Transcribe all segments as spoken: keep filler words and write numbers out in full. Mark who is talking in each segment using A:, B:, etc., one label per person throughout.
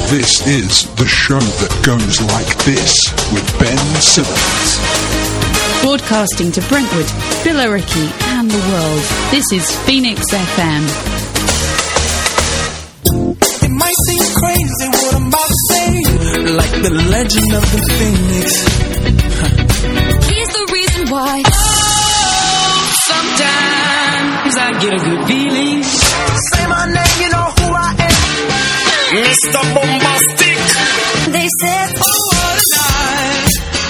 A: This is the show that goes like this with Ben Simmons.
B: Broadcasting to Brentwood, Billericay and the world, this is Phoenix F M.
C: It might seem crazy what I'm about to say, like the legend of the Phoenix.
B: Here's the reason why.
C: Oh, sometimes I get a good feeling. Say my name, you know who I am. Mister Bombastic. They said, oh, what a night.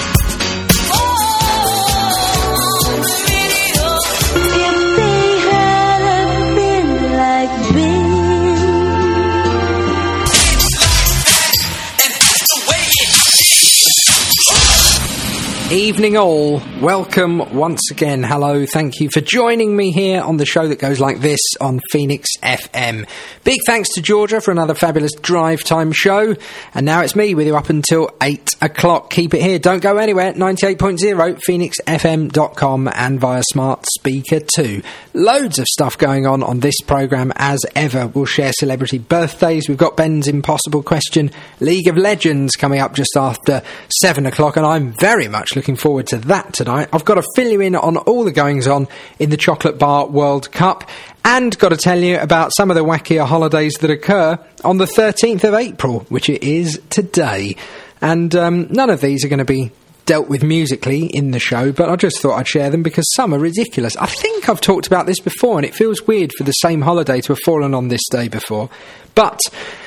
D: Evening all, welcome once again, hello, thank you for joining me here on the show that goes like this on Phoenix F M. Big thanks to Georgia for another fabulous drive time show, and now it's me with you up until eight o'clock. Keep it here, don't go anywhere, ninety-eight point oh, phoenix f m dot com and via smart speaker too. Loads of stuff going on on this programme as ever. We'll share celebrity birthdays, we've got Ben's Impossible Question, League of Legends coming up just after seven o'clock, and I'm very much looking forward to that tonight. I've got to fill you in on all the goings on in the Chocolate Bar World Cup, and got to tell you about some of the wackier holidays that occur on the thirteenth of April, which it is today. And um, none of these are going to be dealt with musically in the show, but I just thought I'd share them because some are ridiculous. I think I've talked about this before, and it feels weird for the same holiday to have fallen on this day before. But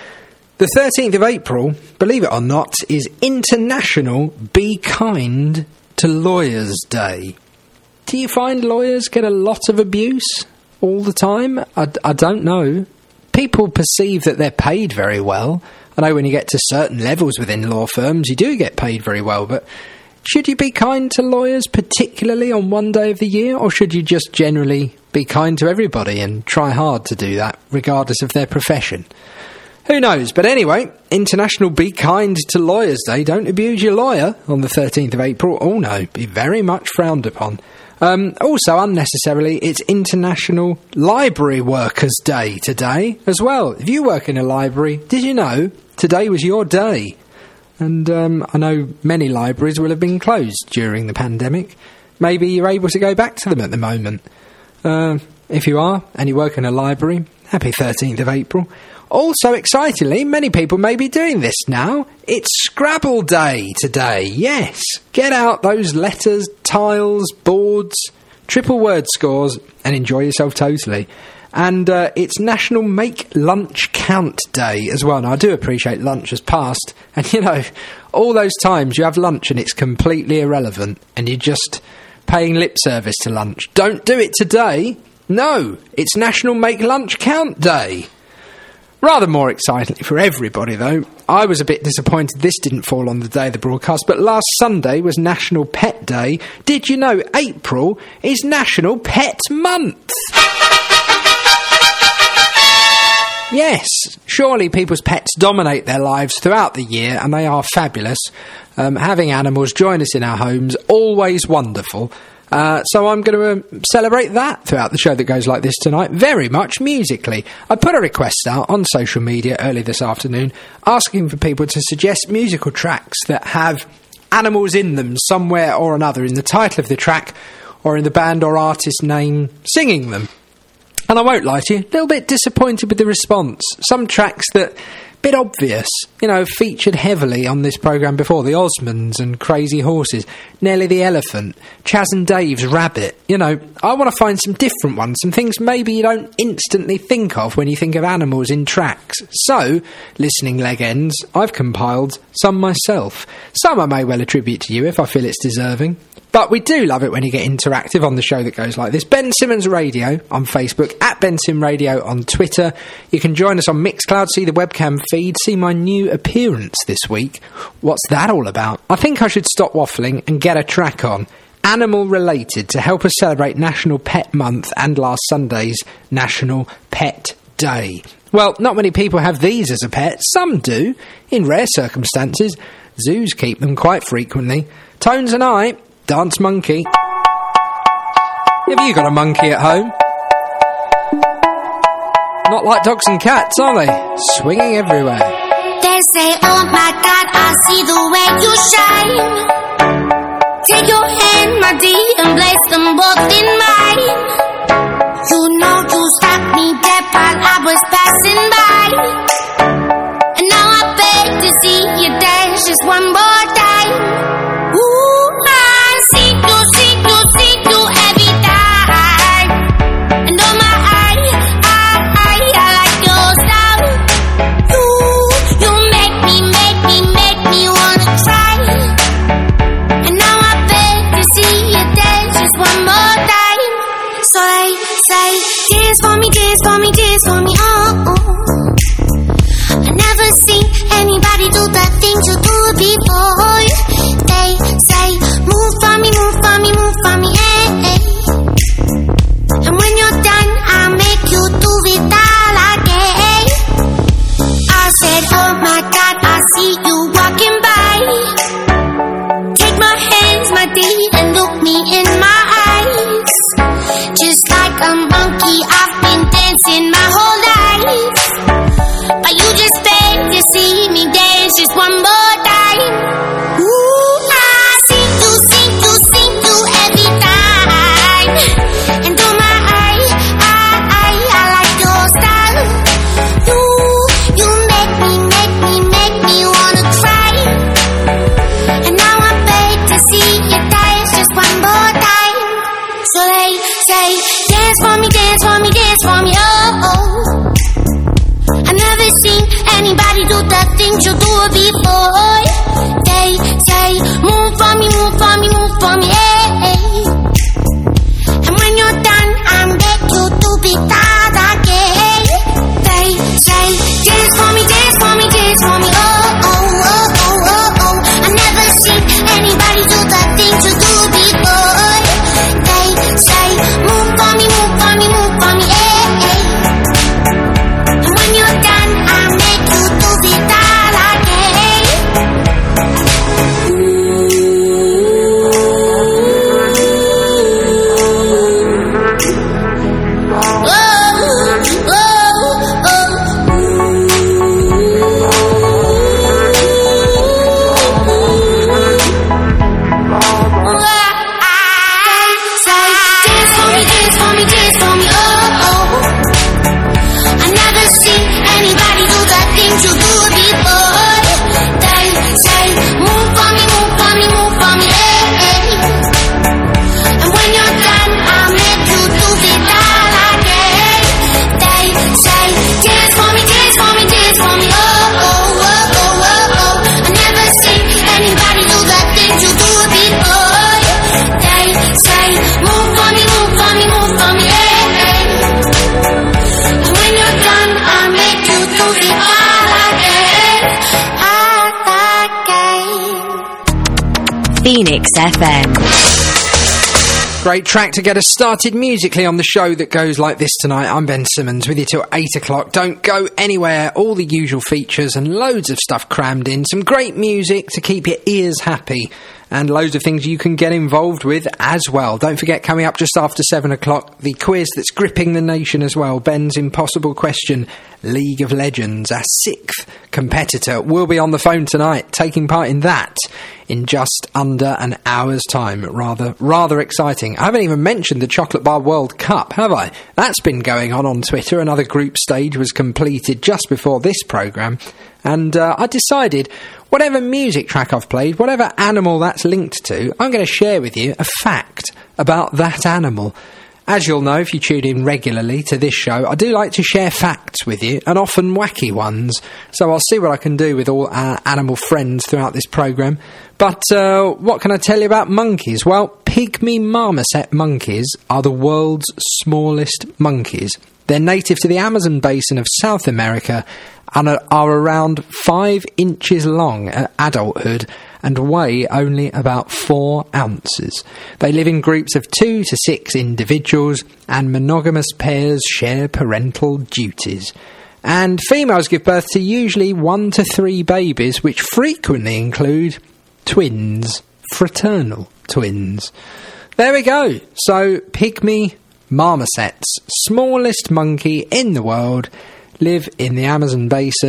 D: the thirteenth of April, believe it or not, is International Be Kind to Lawyers Day. Do you find lawyers get a lot of abuse all the time? I, I don't know. People perceive that they're paid very well. I know when you get to certain levels within law firms, you do get paid very well, but should you be kind to lawyers, particularly on one day of the year, or should you just generally be kind to everybody and try hard to do that, regardless of their profession? Who knows? But anyway, International Be Kind to Lawyers Day. Don't abuse your lawyer on the thirteenth of April. Oh no, be very much frowned upon. Um, also, unnecessarily, it's International Library Workers Day today as well. If you work in a library, did you know today was your day? And um, I know many libraries will have been closed during the pandemic. Maybe you're able to go back to them at the moment. Uh, if you are, and you work in a library, happy thirteenth of April. Also, excitingly, many people may be doing this now. It's Scrabble Day today, yes. Get out those letters, tiles, boards, triple word scores, and enjoy yourself totally. And uh, it's National Make Lunch Count Day as well. Now, I do appreciate lunch has passed. And, you know, all those times you have lunch and it's completely irrelevant and you're just paying lip service to lunch. Don't do it today. No, it's National Make Lunch Count Day. Rather more excitingly for everybody, though, I was a bit disappointed this didn't fall on the day of the broadcast, but last Sunday was National Pet Day. Did you know April is National Pet Month? Yes, surely people's pets dominate their lives throughout the year, and they are fabulous. Um, having animals join us in our homes, always wonderful. Uh, so I'm going to uh, celebrate that throughout the show that goes like this tonight, very much musically. I put a request out on social media early this afternoon asking for people to suggest musical tracks that have animals in them somewhere or another, in the title of the track or in the band or artist name singing them. And I won't lie to you, a little bit disappointed with the response. Some tracks that bit obvious, you know, featured heavily on this programme before. The Osmonds and Crazy Horses, Nelly the Elephant, Chaz and Dave's Rabbit. You know, I want to find some different ones, some things maybe you don't instantly think of when you think of animals in tracks. So, listening leg ends, I've compiled some myself. Some I may well attribute to you if I feel it's deserving. But we do love it when you get interactive on the show that goes like this. Ben Simmons Radio on Facebook, at Ben Sim Radio on Twitter. You can join us on Mixcloud, see the webcam feed, see my new appearance this week. What's that all about? I think I should stop waffling and get a track on. Animal related to help us celebrate National Pet Month and last Sunday's National Pet Day. Well, not many people have these as a pet. Some do, in rare circumstances. Zoos keep them quite frequently. Tones and I... Dance monkey. Have you got a monkey at home? Not like dogs and cats, are they? Swinging everywhere.
E: They They say, oh my God, I see the way you shine. Take your hand, my dear, and place them both in mine. You know you stopped me dead while I was passing by. And now I beg to see you dance just one more time. Ooh, I see you, see you, see you every time. And oh my, I, I, I, I like your style. You, you make me, make me, make me wanna try. And now I beg to see you dance just one more time. So they say, dance for me, dance for me, dance for me, oh, oh. I never seen anybody do the things you do before. They say, move for me, move for me, move for me, hey, hey. And when you're done, I'll make you do it all again. I said, oh my God, I see you walking by. Take my hands, my dear, and look me in my eyes. Just like a monkey, I've been dancing my whole life. But you just beg to see me dance just one more time. Ooh, I see you, see you, see you every time. And oh my, I, I, I, I like your style. You, you make me, make me, make me wanna cry. And now I beg to see you dance just one more time. So they say, dance for me, dance for me, dance for me, oh, oh. I never seen anybody do the things you do before. They say, move for me, move for me, move for me, hey, hey. And when you're done, I'll make you do it all again. They say, dance for me, dance for me, dance for me, oh, oh, oh, oh, oh, oh. I never seen anybody do the things you do before. They say, move for me, move for me, move for me, hey, hey. And when you're done, I'll make you do it all again. Oh, oh, oh. Say, dance for me, dance for me, dance for me, oh, oh. I never seen anybody do the things you do before. They say, move for me, move for me, move for me, hey, hey. And when you're done, I'll make you do it all again. They say, dance for me, dance for me, dance for me, oh, oh, oh, oh, oh, oh. I never seen anybody do the things you do before. They say, move for me, move for me, move for me, hey, hey. And when you're done, I'll make you do it all again, all again.
F: Phoenix F M.
D: Great track to get us started musically on the show that goes like this tonight. I'm Ben Simmons with you till eight o'clock. Don't go anywhere. All the usual features and loads of stuff crammed in. Some great music to keep your ears happy. And loads of things you can get involved with as well. Don't forget, coming up just after seven o'clock, the quiz that's gripping the nation as well. Ben's impossible question, League of Legends, our sixth competitor, will be on the phone tonight, taking part in that in just under an hour's time. Rather, rather exciting. I haven't even mentioned the Chocolate Bar World Cup, have I? That's been going on on Twitter. Another group stage was completed just before this programme. And uh, I decided, whatever music track I've played, whatever animal that's linked to, I'm going to share with you a fact about that animal. As you'll know if you tune in regularly to this show, I do like to share facts with you, and often wacky ones. So I'll see what I can do with all our animal friends throughout this programme. But uh, what can I tell you about monkeys? Well, pygmy marmoset monkeys are the world's smallest monkeys. They're native to the Amazon basin of South America and are around five inches long at adulthood and weigh only about four ounces. They live in groups of two to six individuals, and monogamous pairs share parental duties. And females give birth to usually one to three babies, which frequently include twins, fraternal twins. There we go. So, pygmy marmosets, smallest monkey in the world, live in the Amazon basin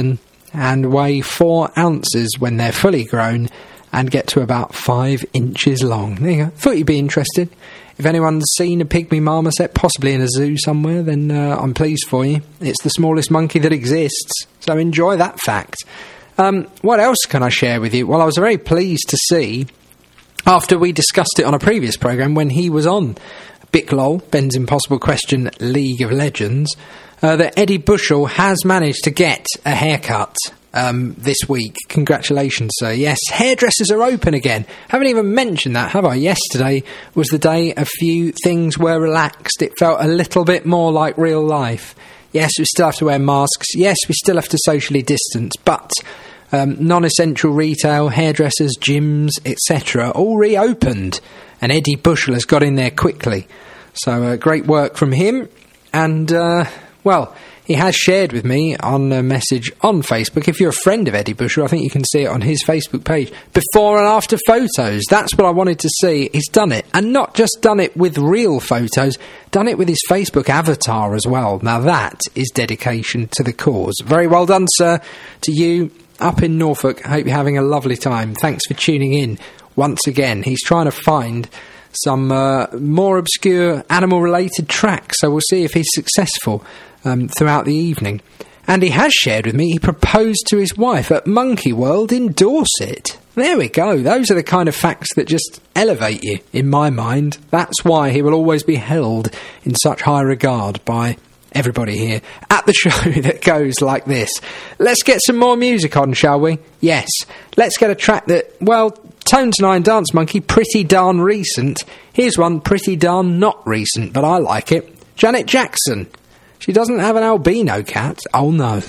D: and weigh four ounces when they're fully grown and get to about five inches long. There you go. Thought you'd be interested. If anyone's seen a pygmy marmoset, possibly in a zoo somewhere, then uh, I'm pleased for you. It's the smallest monkey that exists, so enjoy that fact. Um, what else can I share with you? Well, I was very pleased to see, after we discussed it on a previous programme when he was on Bicklol, Ben's Impossible Question League of Legends, uh, that Eddie Bushell has managed to get a haircut um, this week. Congratulations, sir. Yes, hairdressers are open again. Haven't even mentioned that, have I? Yesterday was the day a few things were relaxed. It felt a little bit more like real life. Yes, we still have to wear masks. Yes, we still have to socially distance, but um, non-essential retail, hairdressers, gyms, et cetera, all reopened, and Eddie Bushell has got in there quickly. So uh, great work from him, and uh, well, he has shared with me on a message on Facebook. If you're a friend of Eddie Bushell, I think you can see it on his Facebook page. Before and after photos. That's what I wanted to see. He's done it. And not just done it with real photos, done it with his Facebook avatar as well. Now that is dedication to the cause. Very well done, sir, to you up in Norfolk. I hope you're having a lovely time. Thanks for tuning in once again. He's trying to find some uh, more obscure animal-related tracks, so we'll see if he's successful um, throughout the evening. And he has shared with me he proposed to his wife at Monkey World in Dorset. There we go. Those are the kind of facts that just elevate you, in my mind. That's why he will always be held in such high regard by everybody here at the show that goes like this. Let's get some more music on, shall we? Yes. Let's get a track that, well, Tones nine Dance Monkey, pretty darn recent. Here's one pretty darn not recent, but I like it. Janet Jackson. She doesn't have an albino cat. Oh no.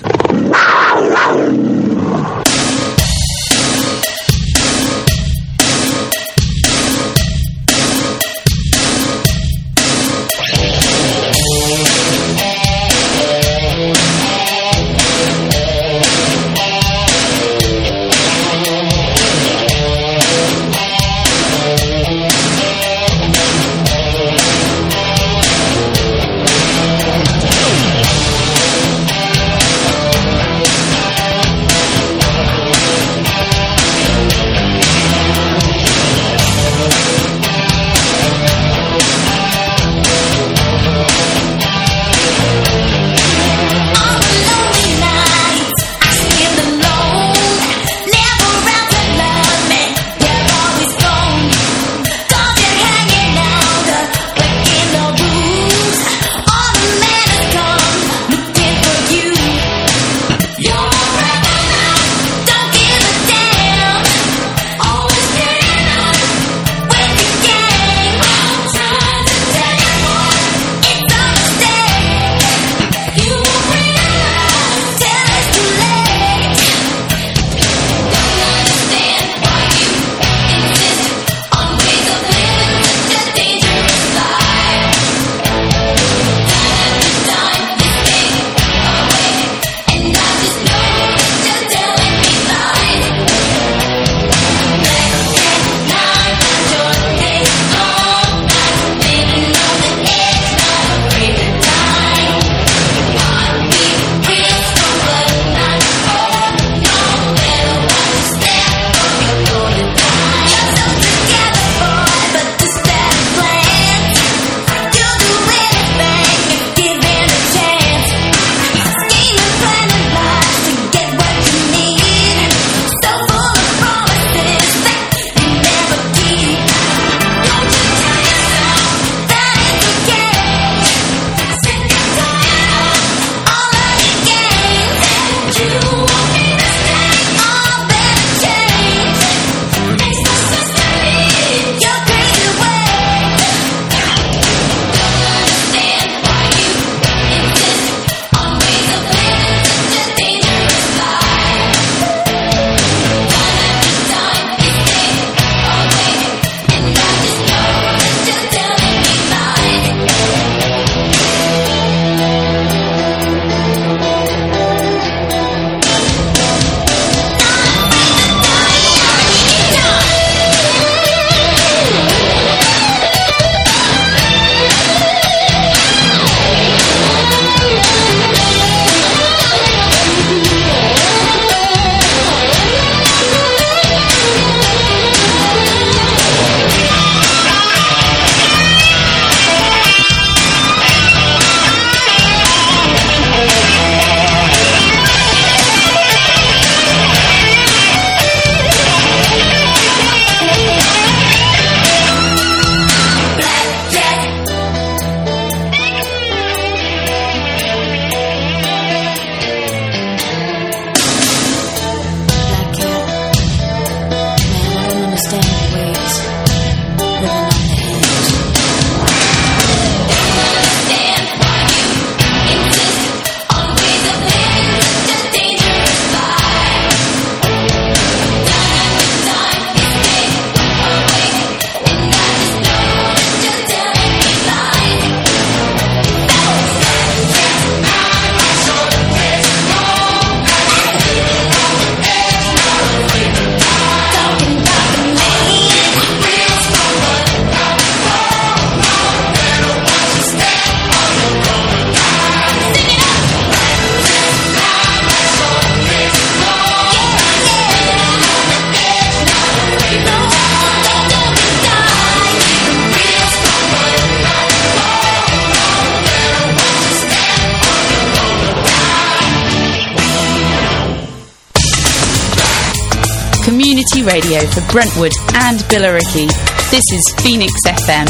B: Community Radio for Brentwood and Billericay. This is Phoenix F M.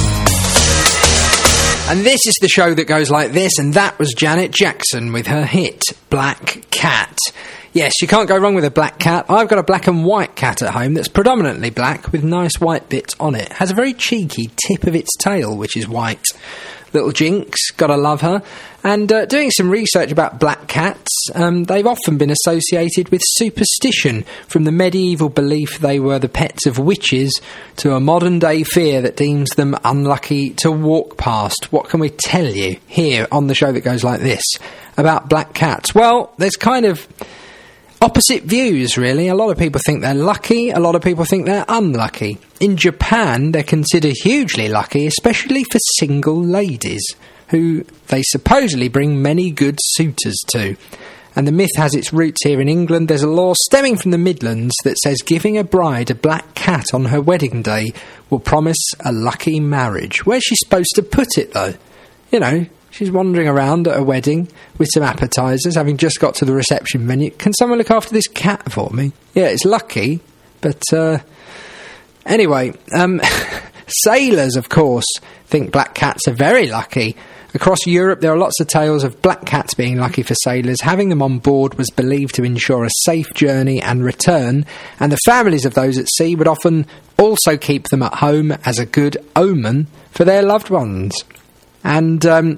D: And this is the show that goes like this, and that was Janet Jackson with her hit, Black Cat. Yes, you can't go wrong with a black cat. I've got a black and white cat at home that's predominantly black with nice white bits on it. Has a very cheeky tip of its tail, which is white. Little Jinx, gotta love her. And uh, doing some research about black cats, um, they've often been associated with superstition, from the medieval belief they were the pets of witches to a modern-day fear that deems them unlucky to walk past. What can we tell you here on the show that goes like this about black cats? Well, there's kind of opposite views, really. A lot of people think they're lucky, a lot of people think they're unlucky. In Japan, they're considered hugely lucky, especially for single ladies, who they supposedly bring many good suitors to. And the myth has its roots here in England. There's a law stemming from the Midlands that says giving a bride a black cat on her wedding day will promise a lucky marriage. Where's she supposed to put it, though? You know, she's wandering around at a wedding with some appetisers, having just got to the reception venue. Can someone look after this cat for me? Yeah, it's lucky, but, uh... Anyway, um... sailors, of course, think black cats are very lucky. Across Europe, there are lots of tales of black cats being lucky for sailors. Having them on board was believed to ensure a safe journey and return, and the families of those at sea would often also keep them at home as a good omen for their loved ones. And, um...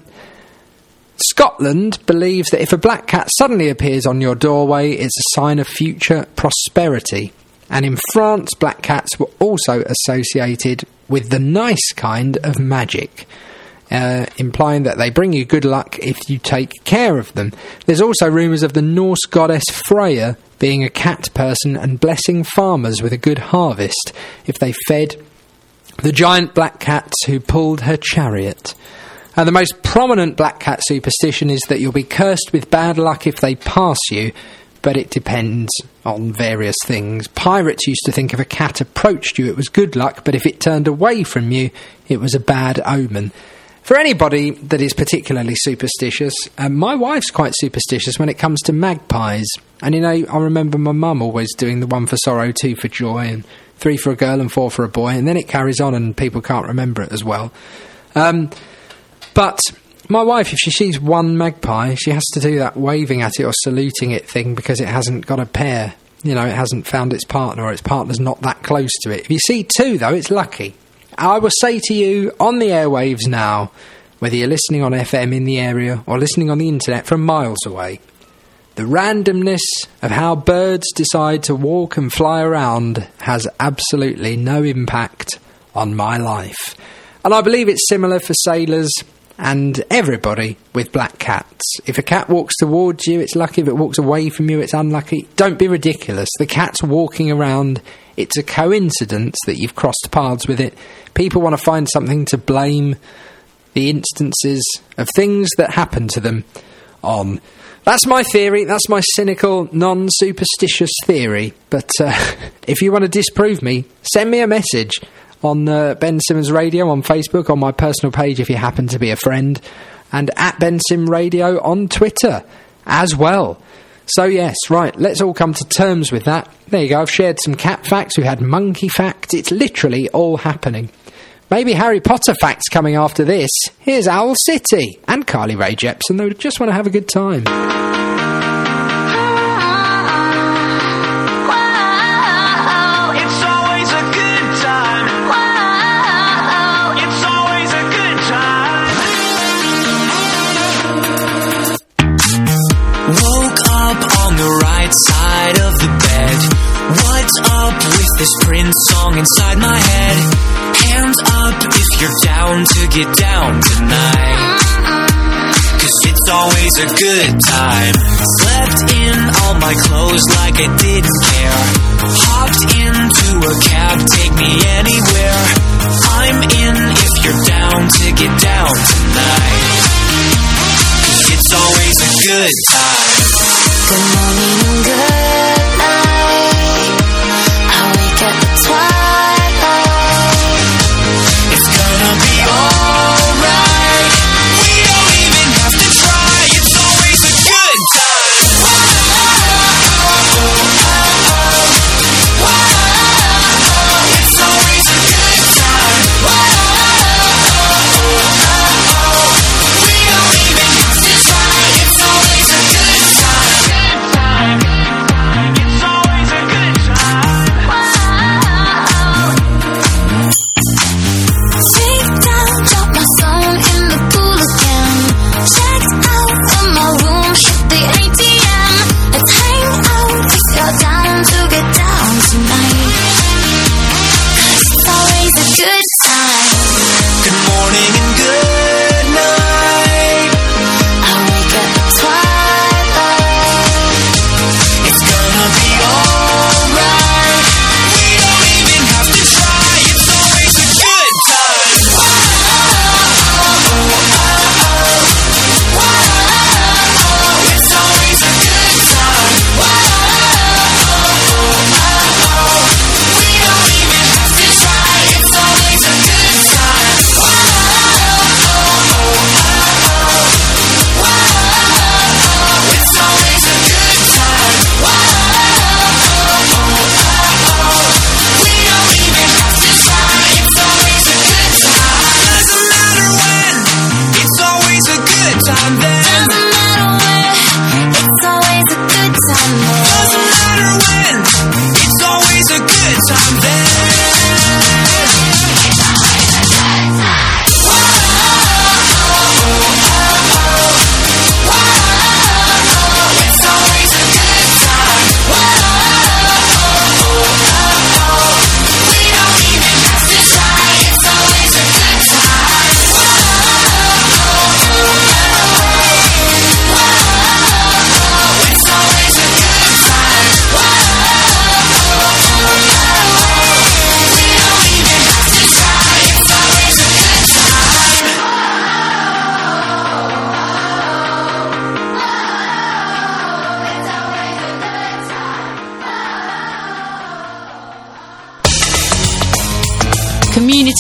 D: Scotland believes that if a black cat suddenly appears on your doorway, it's a sign of future prosperity. And in France, black cats were also associated with the nice kind of magic, uh, implying that they bring you good luck if you take care of them. There's also rumours of the Norse goddess Freya being a cat person and blessing farmers with a good harvest if they fed the giant black cats who pulled her chariot. And the most prominent black cat superstition is that you'll be cursed with bad luck if they pass you, but it depends on various things. Pirates used to think if a cat approached you, it was good luck, but if it turned away from you, it was a bad omen. For anybody that is particularly superstitious, um, my wife's quite superstitious when it comes to magpies. And, you know, I remember my mum always doing the one for sorrow, two for joy, and three for a girl and four for a boy, and then it carries on and people can't remember it as well. Um, but my wife, if she sees one magpie, she has to do that waving at it or saluting it thing because it hasn't got a pair. You know, it hasn't found its partner, or its partner's not that close to it. If you see two, though, it's lucky. I will say to you on the airwaves now, whether you're listening on F M in the area or listening on the internet from miles away, the randomness of how birds decide to walk and fly around has absolutely no impact on my life. And I believe it's similar for sailors and everybody with black cats. If a cat walks towards you, it's lucky. If it walks away from you, it's unlucky. Don't be ridiculous. The cat's walking around. It's a coincidence that you've crossed paths with it. People want to find something to blame the instances of things that happen to them on. That's my theory. That's my cynical, non-superstitious theory. But uh, if you want to disprove me, send me a message on uh, Ben Simmons Radio on Facebook, on my personal page if you happen to be a friend, and at Ben Sim Radio on Twitter as well. So yes, right, let's all come to terms with that. There you go, I've shared some cat facts, we had monkey facts, it's literally all happening. Maybe Harry Potter facts coming after this. Here's Owl City and Carly Rae Jepsen, they just want to have a good time.
C: Side of the bed. What's up with this Prince song inside my head? Hands up if you're down to get down tonight, 'cause it's always a good time. Slept in all my clothes like I didn't care. Hopped into a cab, take me anywhere. I'm in if you're down to get down tonight, 'cause it's always a good time.
E: Good morning and good night. I wake at the twilight.
C: It's gonna be alright. We don't even have to try. It's always a good time. Whoa, whoa, whoa, whoa, whoa.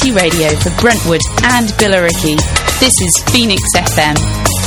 B: community radio for Brentwood and Billericay. This is Phoenix F M.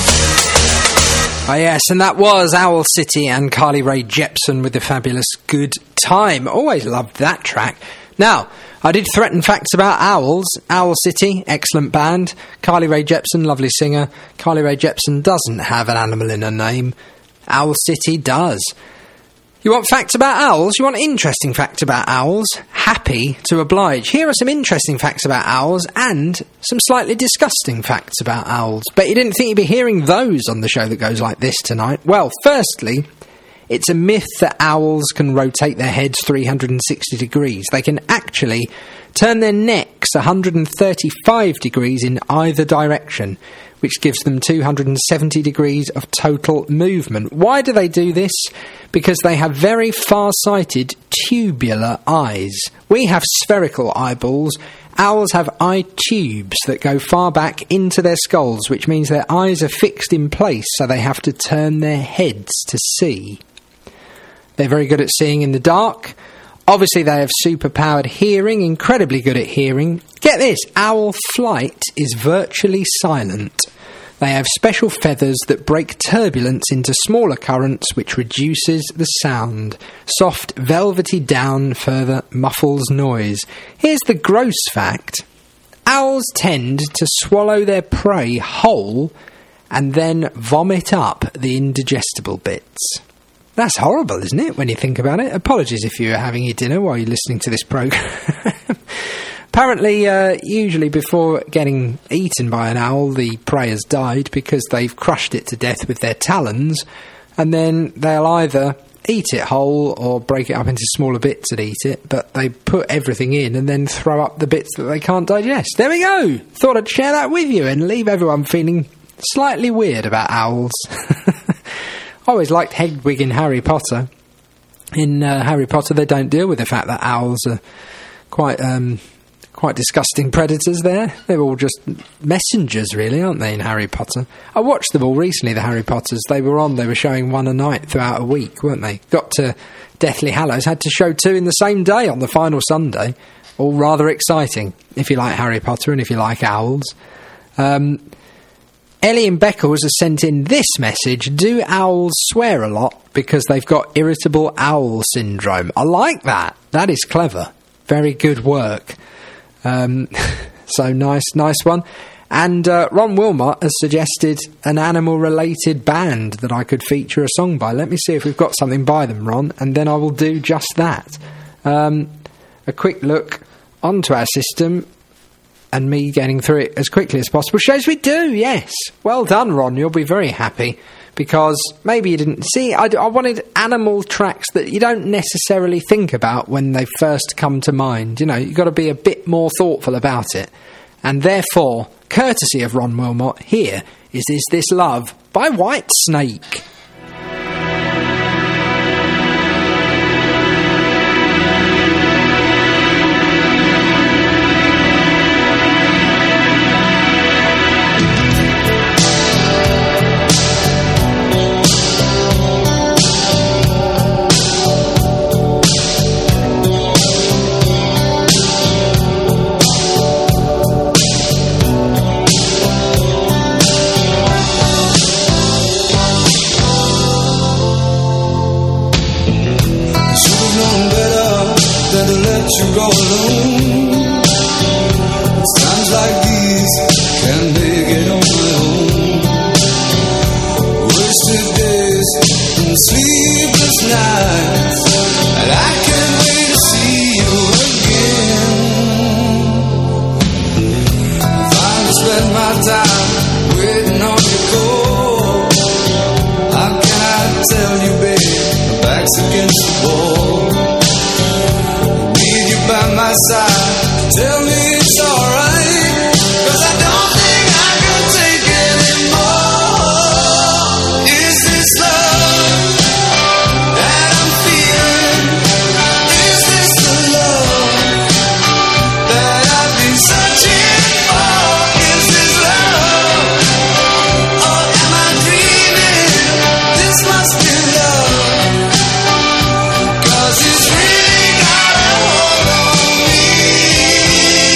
D: Oh yes, and that was Owl City and Carly Rae Jepsen with the fabulous Good Time. Always loved that track. Now, I did threaten facts about owls. Owl City, excellent band. Carly Rae Jepsen, lovely singer. Carly Rae Jepsen doesn't have an animal in her name. Owl City does. You want facts about owls? You want interesting facts about owls? Happy to oblige. Here are some interesting facts about owls and some slightly disgusting facts about owls. Bet you didn't think you'd be hearing those on the show that goes like this tonight. Well, firstly, it's a myth that owls can rotate their heads three hundred sixty degrees. They can actually turn their necks one hundred thirty-five degrees in either direction, which gives them two hundred seventy degrees of total movement. Why do they do this? Because they have very far-sighted tubular eyes. We have spherical eyeballs. Owls have eye tubes that go far back into their skulls, which means their eyes are fixed in place, so they have to turn their heads to see. They're very good at seeing in the dark. Obviously, they have superpowered hearing, incredibly good at hearing. Get this, owl flight is virtually silent. They have special feathers that break turbulence into smaller currents, which reduces the sound. Soft, velvety down further muffles noise. Here's the gross fact. Owls tend to swallow their prey whole and then vomit up the indigestible bits. That's horrible, isn't it, when you think about it? Apologies if you're having your dinner while you're listening to this programme. Apparently, uh, usually before getting eaten by an owl, the prey has died because they've crushed it to death with their talons, and then they'll either eat it whole or break it up into smaller bits and eat it, but they put everything in and then throw up the bits that they can't digest. There we go! Thought I'd share that with you and leave everyone feeling slightly weird about owls. I always liked Hedwig in Harry Potter. In uh, Harry Potter, they don't deal with the fact that owls are quite um, quite disgusting predators there. They're all just messengers, really, aren't they, in Harry Potter? I watched them all recently, the Harry Potters. They were on, they were showing one a night throughout a week, weren't they? Got to Deathly Hallows, had to show two in the same day on the final Sunday. All rather exciting, if you like Harry Potter and if you like owls. Um... Ellie and Beckles has sent in this message. Do owls swear a lot because they've got irritable owl syndrome? I like that. That is clever. Very good work. Um, so nice, nice one. And uh, Ron Wilmot has suggested an animal-related band that I could feature a song by. Let me see if we've got something by them, Ron, and then I will do just that. Um, a quick look onto our system. And me getting through it as quickly as possible shows we do, yes. Well done, Ron. You'll be very happy because maybe you didn't see. I, I wanted animal tracks that you don't necessarily think about when they first come to mind. You know, you've got to be a bit more thoughtful about it. And therefore, courtesy of Ron Wilmot, here is Is This Love by Whitesnake.
F: You go alone. It's times like these can't make it on my own. Wasted days and sleepless nights, and I can't wait to see you again. Finally spent my time waiting on your call. How can I tell you, babe, my back's against the wall? By my side, tell me it's alright, 'cause I don't think I can take anymore. Is this love that I'm feeling? Is this the love that I've been searching for? Is this love, or am I dreaming? This must be love, 'cause it's really got a hold on me.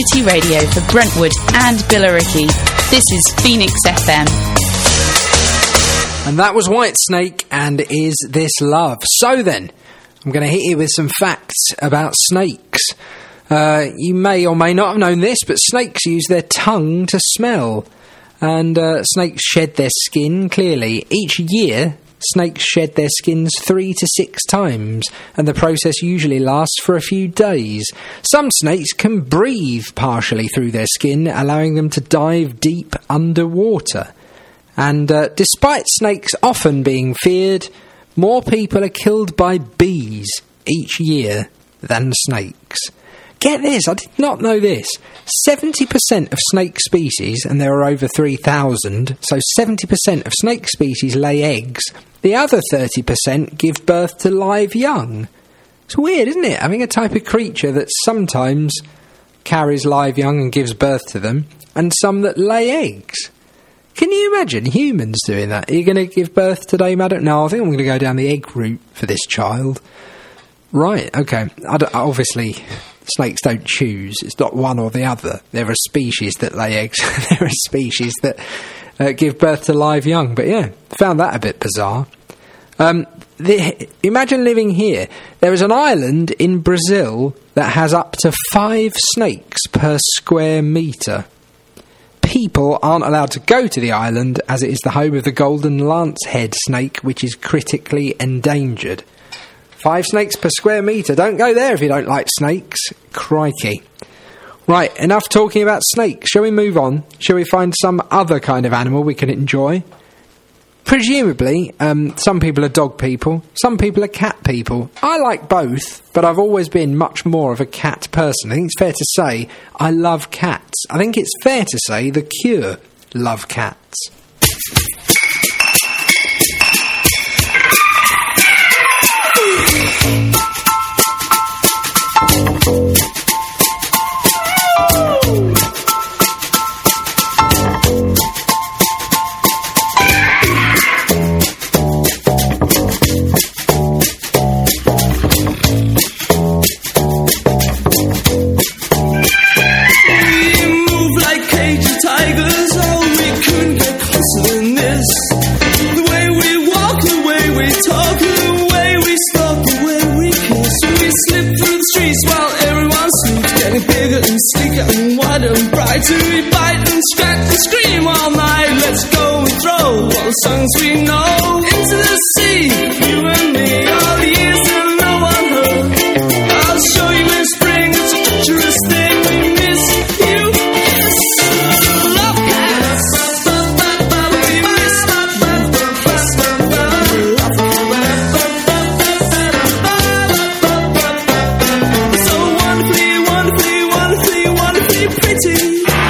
B: community radio for Brentwood and Billericay. This is Phoenix F M.
D: And that was Whitesnake and Is This Love. So then, I'm going to hit you with some facts about snakes. Uh, you may or may not have known this, but snakes use their tongue to smell. And uh, snakes shed their skin, clearly. Each year, snakes shed their skins three to six times, and the process usually lasts for a few days. Some snakes can breathe partially through their skin, allowing them to dive deep underwater. And uh, despite snakes often being feared, more people are killed by bees each year than snakes. Get this, I did not know this. seventy percent of snake species, and there are over three thousand, so seventy percent of snake species lay eggs. The other thirty percent give birth to live young. It's weird, isn't it? Having a type of creature that sometimes carries live young and gives birth to them, and some that lay eggs. Can you imagine humans doing that? Are you going to give birth today, madam? No, I think I'm going to go down the egg route for this child. Right, okay. I don't, obviously, snakes don't choose. It's not one or the other. There are species that lay eggs. There are species that uh, give birth to live young. But yeah, found that a bit bizarre. Um, the, imagine living here. There is an island in Brazil that has up to five snakes per square metre. People aren't allowed to go to the island as it is the home of the golden lancehead snake, which is critically endangered. Five snakes per square metre. Don't go there if you don't like snakes. Crikey. Right, enough talking about snakes. Shall we move on? Shall we find some other kind of animal we can enjoy? Presumably, um, some people are dog people, some people are cat people. I like both, but I've always been much more of a cat person. I think it's fair to say I love cats. I think it's fair to say The Cure love cats.
F: We bite and scratch and scream all night. Let's go and throw all the songs we know into the sea. You and me, all the years that no one heard. I'll show you in spring, it's a treacherous thing. We miss you, yes. Love cats. We miss so wonderfully, wonderfully, wonderfully, wonderfully pretty.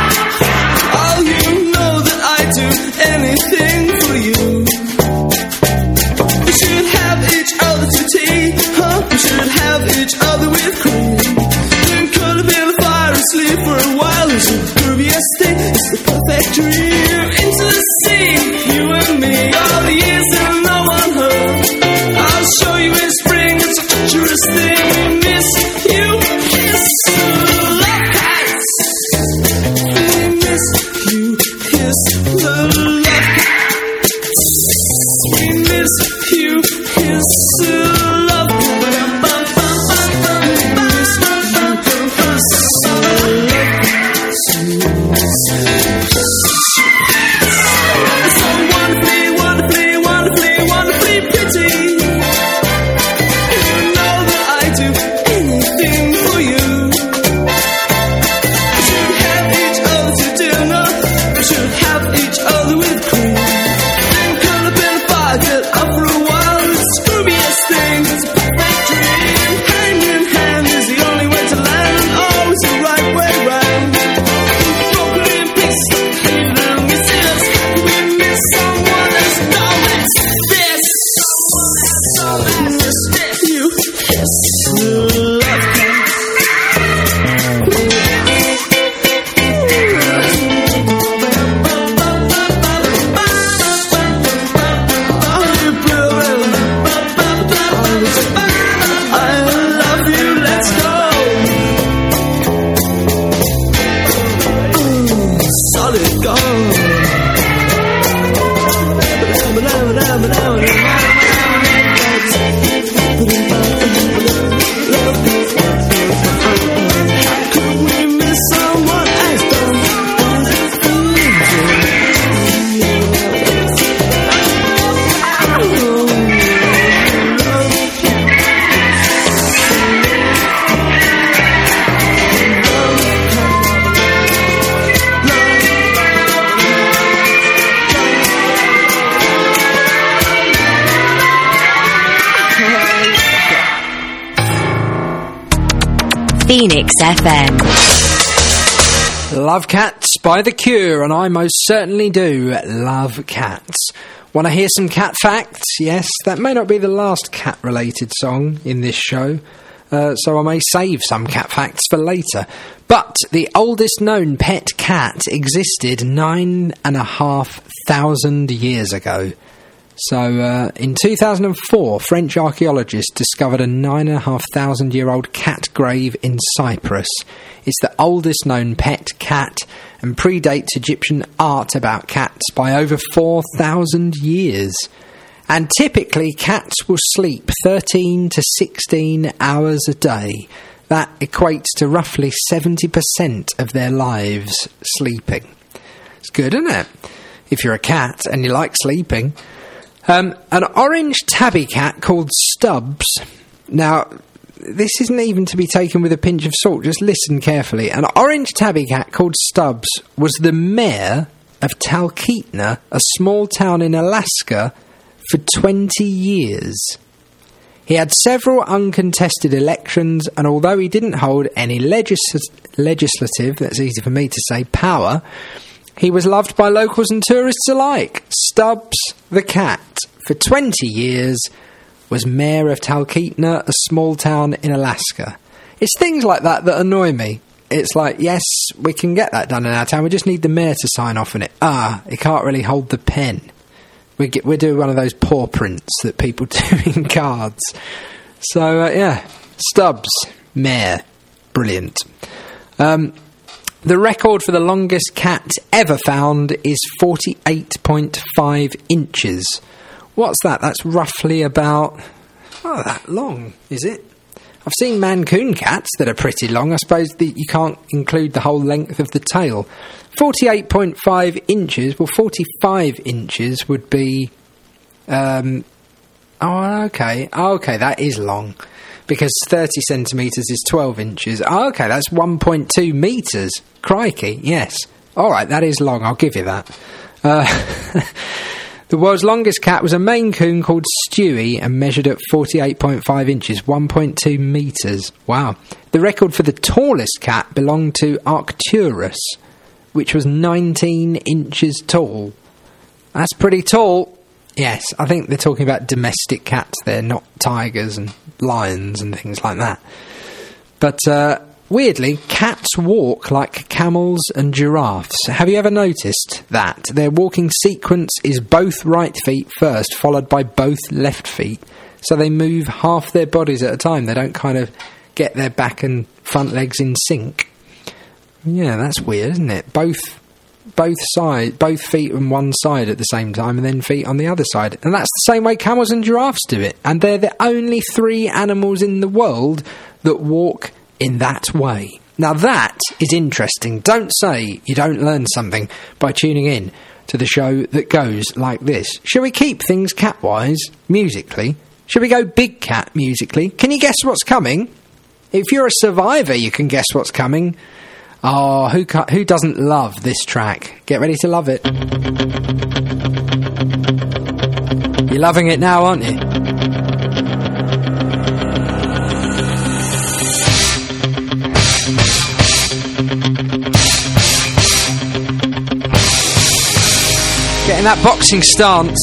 F: It's the perfect dream into the sea. You and me, all the years that no one heard. I'll show you in spring, it's a treacherous thing. We miss you, kiss, love cats. We miss you, kiss, the love cats. We miss you, kiss, the love cats. Each other with cream, then curl up in a pocket, up
G: Phoenix F M.
D: Love Cats by The Cure, and I most certainly do love cats. Want to hear some cat facts? Yes, that may not be the last cat-related song in this show, uh, so I may save some cat facts for later. But the oldest known pet cat existed nine and a half thousand years ago. So, uh, in two thousand four, French archaeologists discovered a nine and a half thousand year old cat grave in Cyprus. It's the oldest known pet cat and predates Egyptian art about cats by over four thousand years. And typically, cats will sleep thirteen to sixteen hours a day. That equates to roughly seventy percent of their lives sleeping. It's good, isn't it? If you're a cat and you like sleeping. Um, an orange tabby cat called Stubbs. Now, this isn't even to be taken with a pinch of salt. Just listen carefully. An orange tabby cat called Stubbs was the mayor of Talkeetna, a small town in Alaska, for twenty years. He had several uncontested elections, and although he didn't hold any legis- legislative, that's easy for me to say, power, he was loved by locals and tourists alike. Stubbs the cat, for twenty years, was mayor of Talkeetna, a small town in Alaska. It's things like that that annoy me. It's like, yes, we can get that done in our town, we just need the mayor to sign off on it. Ah, he can't really hold the pen. We get, we do one of those paw prints that people do in cards. So, uh, yeah, Stubbs, mayor. Brilliant. Um... The record for the longest cat ever found is forty-eight point five inches. What's that? That's roughly about... Oh, that long, is it? I've seen Mancoon cats that are pretty long. I suppose that you can't include the whole length of the tail. forty-eight point five inches, well, forty-five inches would be... Um, oh, okay. Oh, okay, that is long. Because thirty centimetres is twelve inches. Oh, okay, that's one point two metres. Crikey, yes. All right, that is long, I'll give you that. Uh, the world's longest cat was a Maine Coon called Stewie and measured at forty-eight point five inches, one point two metres. Wow. The record for the tallest cat belonged to Arcturus, which was nineteen inches tall. That's pretty tall. Yes, I think they're talking about domestic cats there, not tigers and lions and things like that. But, uh, weirdly, cats walk like camels and giraffes. Have you ever noticed that? Their walking sequence is both right feet first, followed by both left feet. So they move half their bodies at a time. They don't kind of get their back and front legs in sync. Yeah, that's weird, isn't it? Both... both side, both feet on one side at the same time and then feet on the other side. And that's the same way camels and giraffes do it. And they're the only three animals in the world that walk in that way. Now that is interesting. Don't say you don't learn something by tuning in to the show that goes like this. Shall we keep things cat-wise, musically? Shall we go big cat musically? Can you guess what's coming? If you're a survivor, you can guess what's coming. Oh, who ca- who doesn't love this track? Get ready to love it. You're loving it now, aren't you? Getting that boxing stance.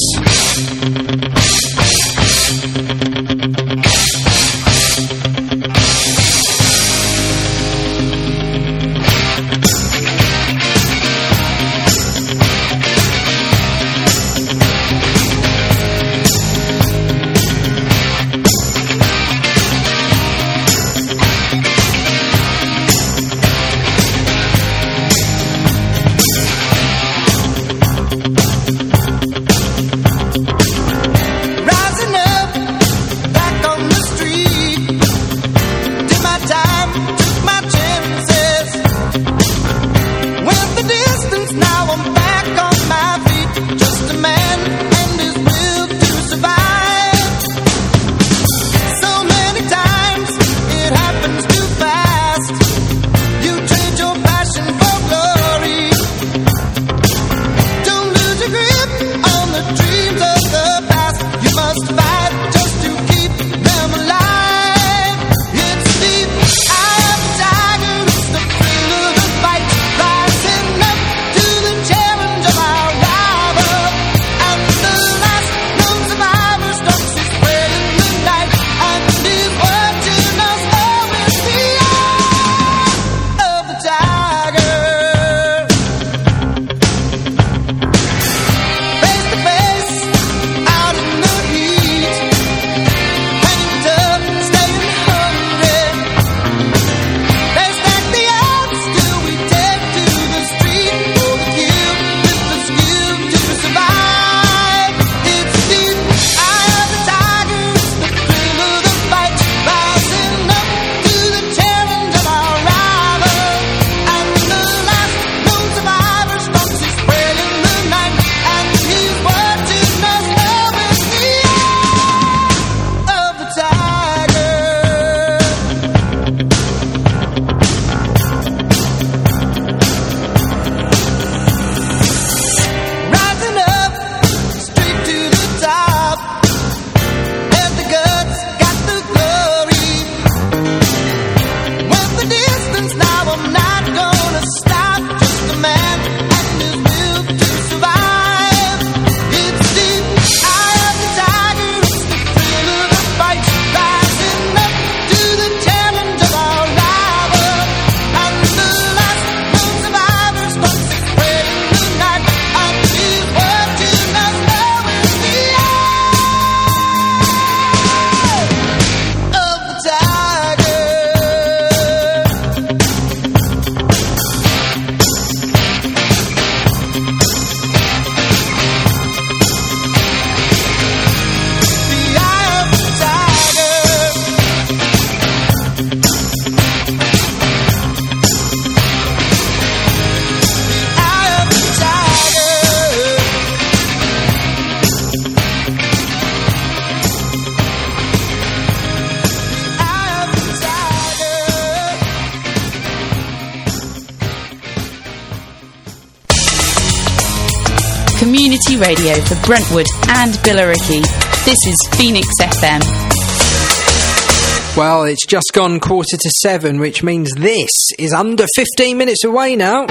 B: community radio for Brentwood and Billericay. This is Phoenix F M.
D: Well, it's just gone quarter to seven, which means this is under fifteen minutes away now.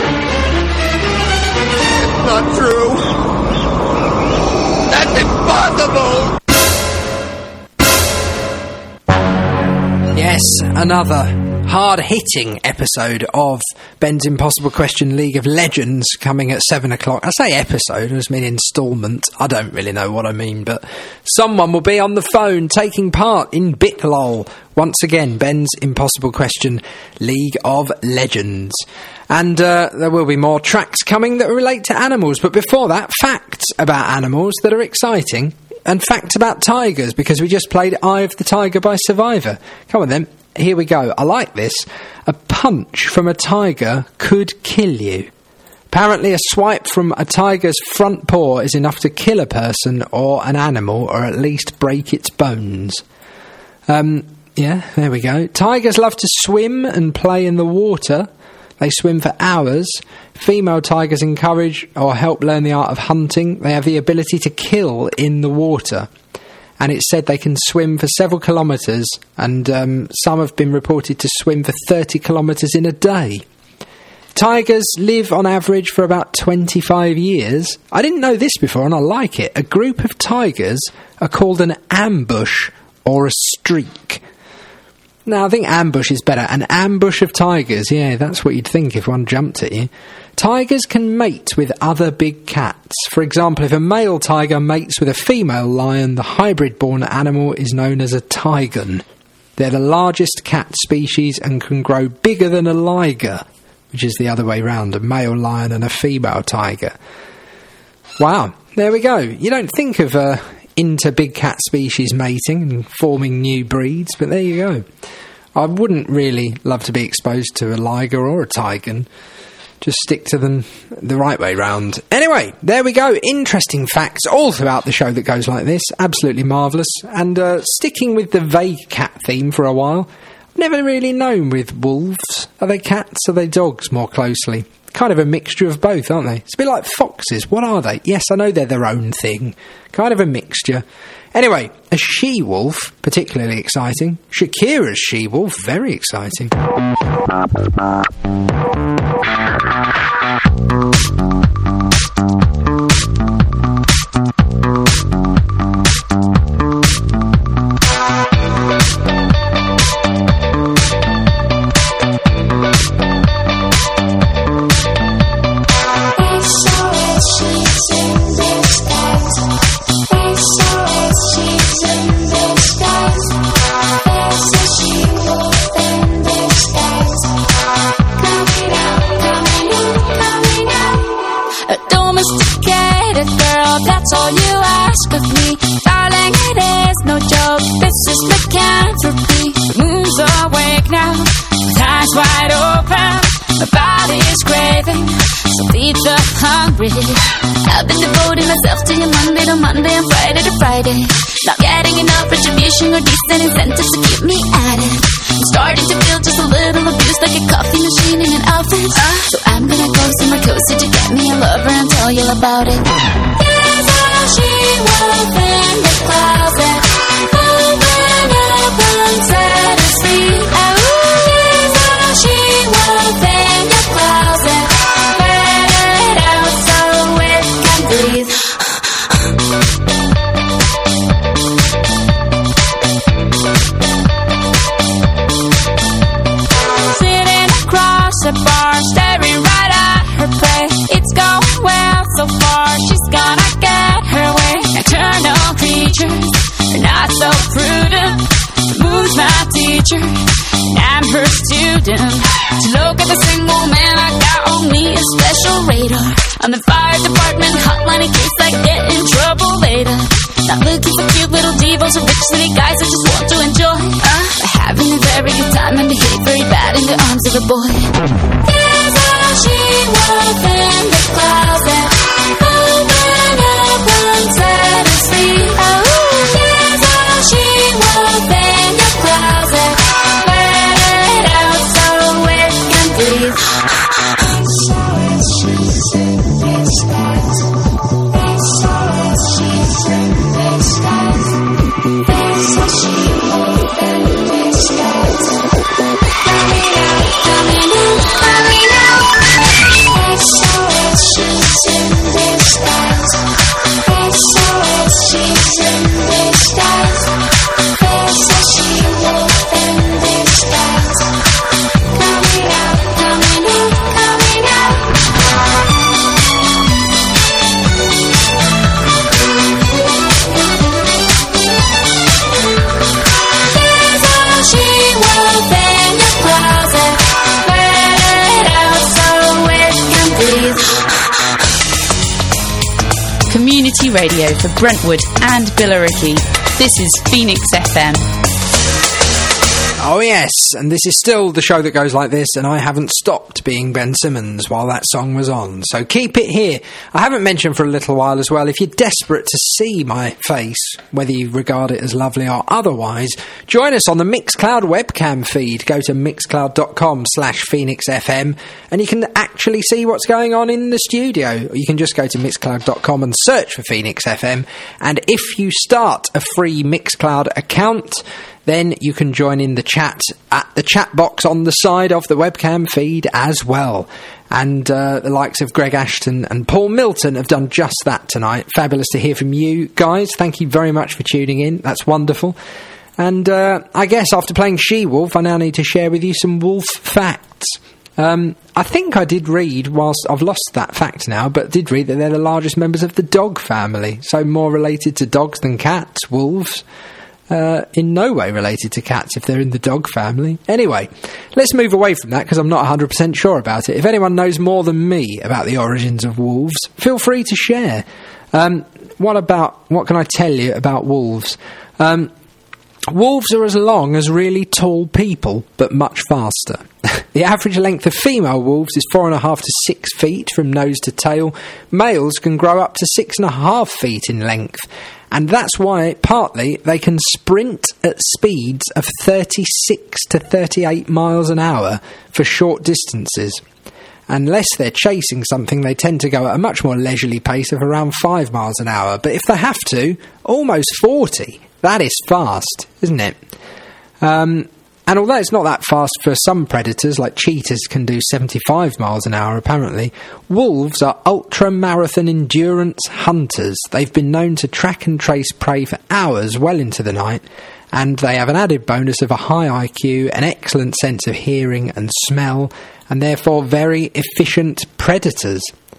C: Not true. That's impossible.
D: Yes, another hard-hitting episode of Ben's Impossible Question League of Legends coming at seven o'clock. I say episode, I just mean instalment. I don't really know what I mean, but someone will be on the phone taking part in BitLol. Once again, Ben's Impossible Question League of Legends. And uh, there will be more tracks coming that relate to animals, but before that, facts about animals that are exciting. And facts about tigers, because we just played Eye of the Tiger by Survivor. Come on then, here we go. I like this. A punch from a tiger could kill you. Apparently a swipe from a tiger's front paw is enough to kill a person or an animal, or at least break its bones. Um, yeah, there we go. Tigers love to swim and play in the water. They swim for hours. Female tigers encourage or help learn the art of hunting. They have the ability to kill in the water. And it's said they can swim for several kilometres, and um, some have been reported to swim for thirty kilometres in a day. Tigers live on average for about twenty-five years. I didn't know this before, and I like it. A group of tigers are called an ambush or a streak. Now, I think ambush is better. An ambush of tigers, yeah, that's what you'd think if one jumped at you. Tigers can mate with other big cats. For example, if a male tiger mates with a female lion, the hybrid-born animal is known as a tigon. They're the largest cat species and can grow bigger than a liger, which is the other way round, a male lion and a female tiger. Wow, there we go. You don't think of uh, inter big cat species mating and forming new breeds, but there you go. I wouldn't really love to be exposed to a liger or a tigon. Just stick to them the right way round. Anyway, there we go. Interesting facts all throughout the show that goes like this. Absolutely marvellous. And uh, sticking with the vague cat theme for a while, I've never really known with wolves. Are they cats? Are they dogs more closely? Kind of a mixture of both, aren't they? It's a bit like foxes. What are they? Yes, I know they're their own thing. Kind of a mixture. Anyway, a she-wolf, particularly exciting. Shakira's she-wolf, very exciting.
E: That's all you ask of me, darling, it is no joke, this is lycanthropy. The moon's awake now, with eyes wide open, my body is craving, so feed the hungry. I've been devoting myself to you Monday to Monday and Friday to Friday, not getting enough retribution or decent incentives to keep me at it. I'm starting to feel just a little abused, like a coffee machine in an office, so I'm gonna go somewhere cozy to get me a lover and tell you about it. She wolf in the closet, open up and set us free. Oh, she's a she wolf in the closet, let it out so it can breathe. Sitting across the bar, staring right at her prey. It's going well so far, she's gonna get her way. Eternal creatures are not so prudent. The moon's my teacher, and I'm her student. To look at the single man, I got on me a special radar. On the fire department hotline in case I get in trouble later. Not looking for cute little divas or rich city guys I just want to enjoy. Uh, but having a very good time and behave very bad in the arms of a boy. Here's how she wolf in the closet, open up and set us free. Oh, here's how she wolf in the closet, let it out so it can breathe. So it's she's in disguise.
B: community radio for Brentwood and Billericay. This is Phoenix F M.
D: Oh yes, and this is still the show that goes like this, and I haven't stopped being Ben Simmons while that song was on, so keep it here. I haven't mentioned for a little while as well, if you're desperate to see my face, whether you regard it as lovely or otherwise, join us on the Mixcloud webcam feed. Go to mixcloud.com slash phoenixfm, and you can actually see what's going on in the studio. Or you can just go to mixcloud dot com and search for Phoenix F M, and if you start a free Mixcloud account, then you can join in the chat at the chat box on the side of the webcam feed as well. And uh, the likes of Greg Ashton and Paul Milton have done just that tonight. Fabulous to hear from you guys. Thank you very much for tuning in. That's wonderful. And uh, I guess after playing She-Wolf, I now need to share with you some wolf facts. Um, I think I did read, whilst I've lost that fact now, but did read that they're the largest members of the dog family. So more related to dogs than cats, wolves. Uh, in no way related to cats if they're in the dog family. Anyway, let's move away from that because I'm not one hundred percent sure about it. If anyone knows more than me about the origins of wolves, feel free to share. Um, what about, what can I tell you about wolves? Um, wolves are as long as really tall people, but much faster. The average length of female wolves is four and a half to six feet from nose to tail. Males can grow up to six and a half feet in length. And that's why, partly, they can sprint at speeds of thirty-six to thirty-eight miles an hour for short distances. Unless they're chasing something, they tend to go at a much more leisurely pace of around five miles an hour. But if they have to, almost forty. That is fast, isn't it? Um... And although it's not that fast for some predators, like cheetahs can do seventy-five miles an hour apparently, wolves are ultra-marathon endurance hunters. They've been known to track and trace prey for hours well into the night, and they have an added bonus of a high I Q, an excellent sense of hearing and smell, and therefore very efficient predators.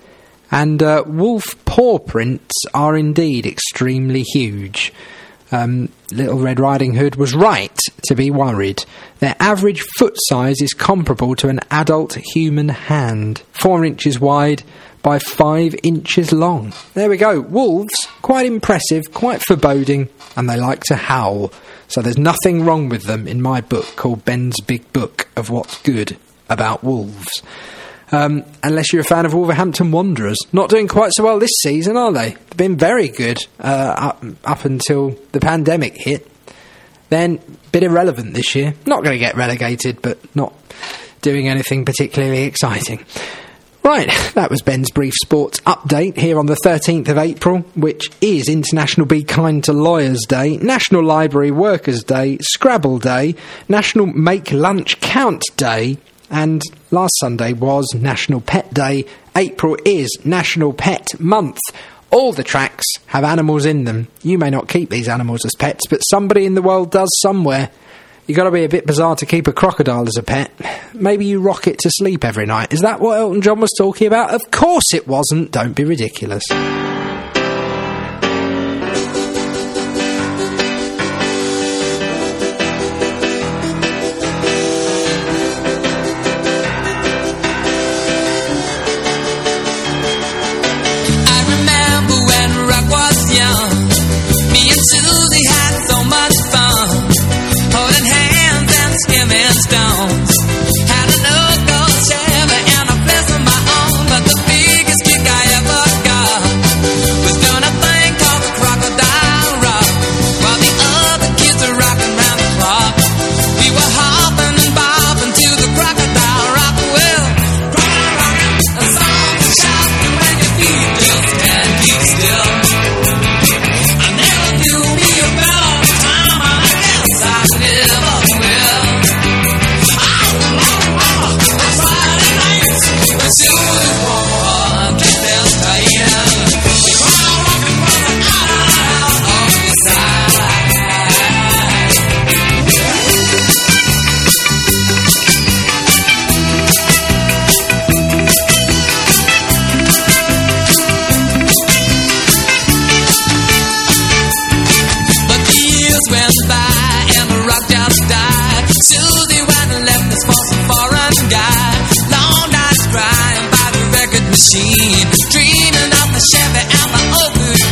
D: And uh, wolf paw prints are indeed extremely huge. Um, Little Red Riding Hood was right to be worried. Their average foot size is comparable to an adult human hand, four inches wide by five inches long. There we go. Wolves, quite impressive, quite foreboding, and they like to howl. So there's nothing wrong with them in my book called Ben's Big Book of What's Good About Wolves. Um, unless you're a fan of Wolverhampton Wanderers. Not doing quite so well this season, are they? They've been very good uh, up, up until the pandemic hit. Then, a bit irrelevant this year. Not going to get relegated, but not doing anything particularly exciting. Right, that was Ben's brief sports update here on the thirteenth of April, which is International Be Kind to Lawyers Day, National Library Workers Day, Scrabble Day, National Make Lunch Count Day, and last Sunday was National Pet Day. April is National Pet Month. All the tracks have animals in them. You may not keep these animals as pets, but somebody in the world does somewhere. You've got to be a bit bizarre to keep a crocodile as a pet. Maybe you rock it to sleep every night. Is that what Elton John was talking about? Of course it wasn't. Don't be ridiculous.
H: Dreaming of the Chevy and the old blue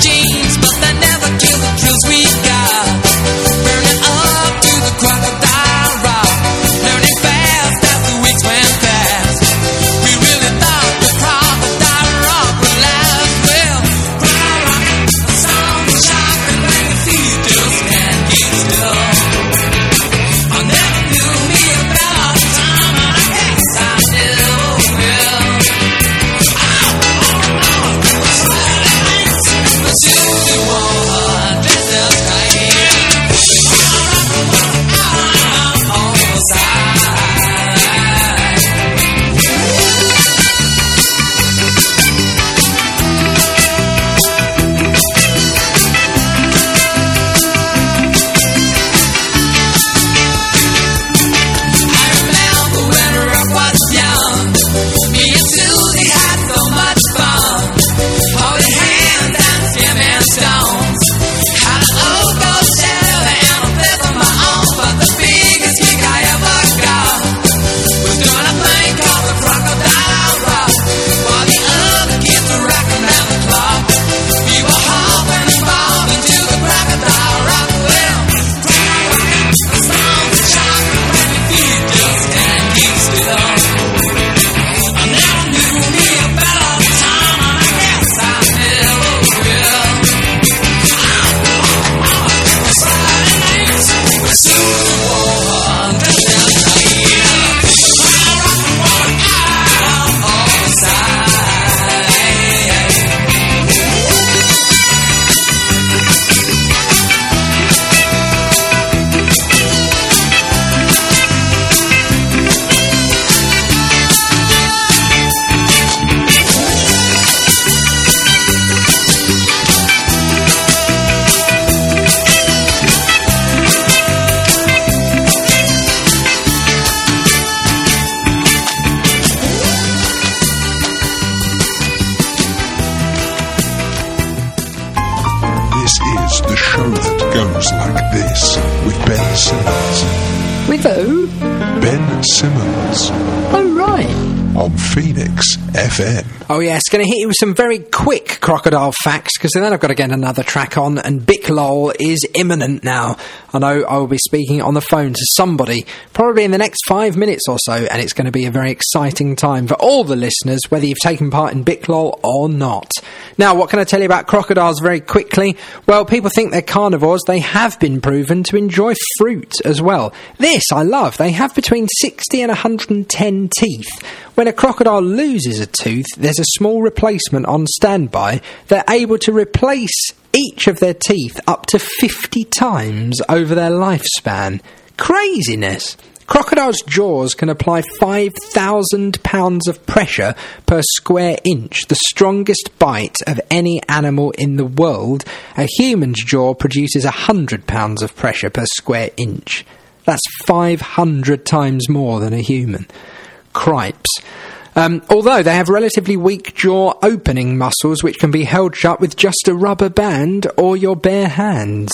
A: This is the show that goes like this with Ben Simmons.
D: With who?
A: Ben Simmons.
D: Oh, right.
A: On Phoenix F M.
D: Oh, yeah, it's going to hit you with some very quick crocodile facts, because then I've got to get another track on, and Biclol is imminent now. I know I will be speaking on the phone to somebody, probably in the next five minutes or so, and it's going to be a very exciting time for all the listeners, whether you've taken part in Biclol or not. Now, what can I tell you about crocodiles very quickly? Well, people think they're carnivores. They have been proven to enjoy fruit as well. This I love. They have between sixty and one hundred ten teeth. When a crocodile loses a tooth, there's a small replacement on standby. They're able to replace each of their teeth up to fifty times over their lifespan. Craziness! Crocodiles' jaws can apply five thousand pounds of pressure per square inch, the strongest bite of any animal in the world. A human's jaw produces one hundred pounds of pressure per square inch. That's five hundred times more than a human. Cripes. Um, although they have relatively weak jaw opening muscles which can be held shut with just a rubber band or your bare hands.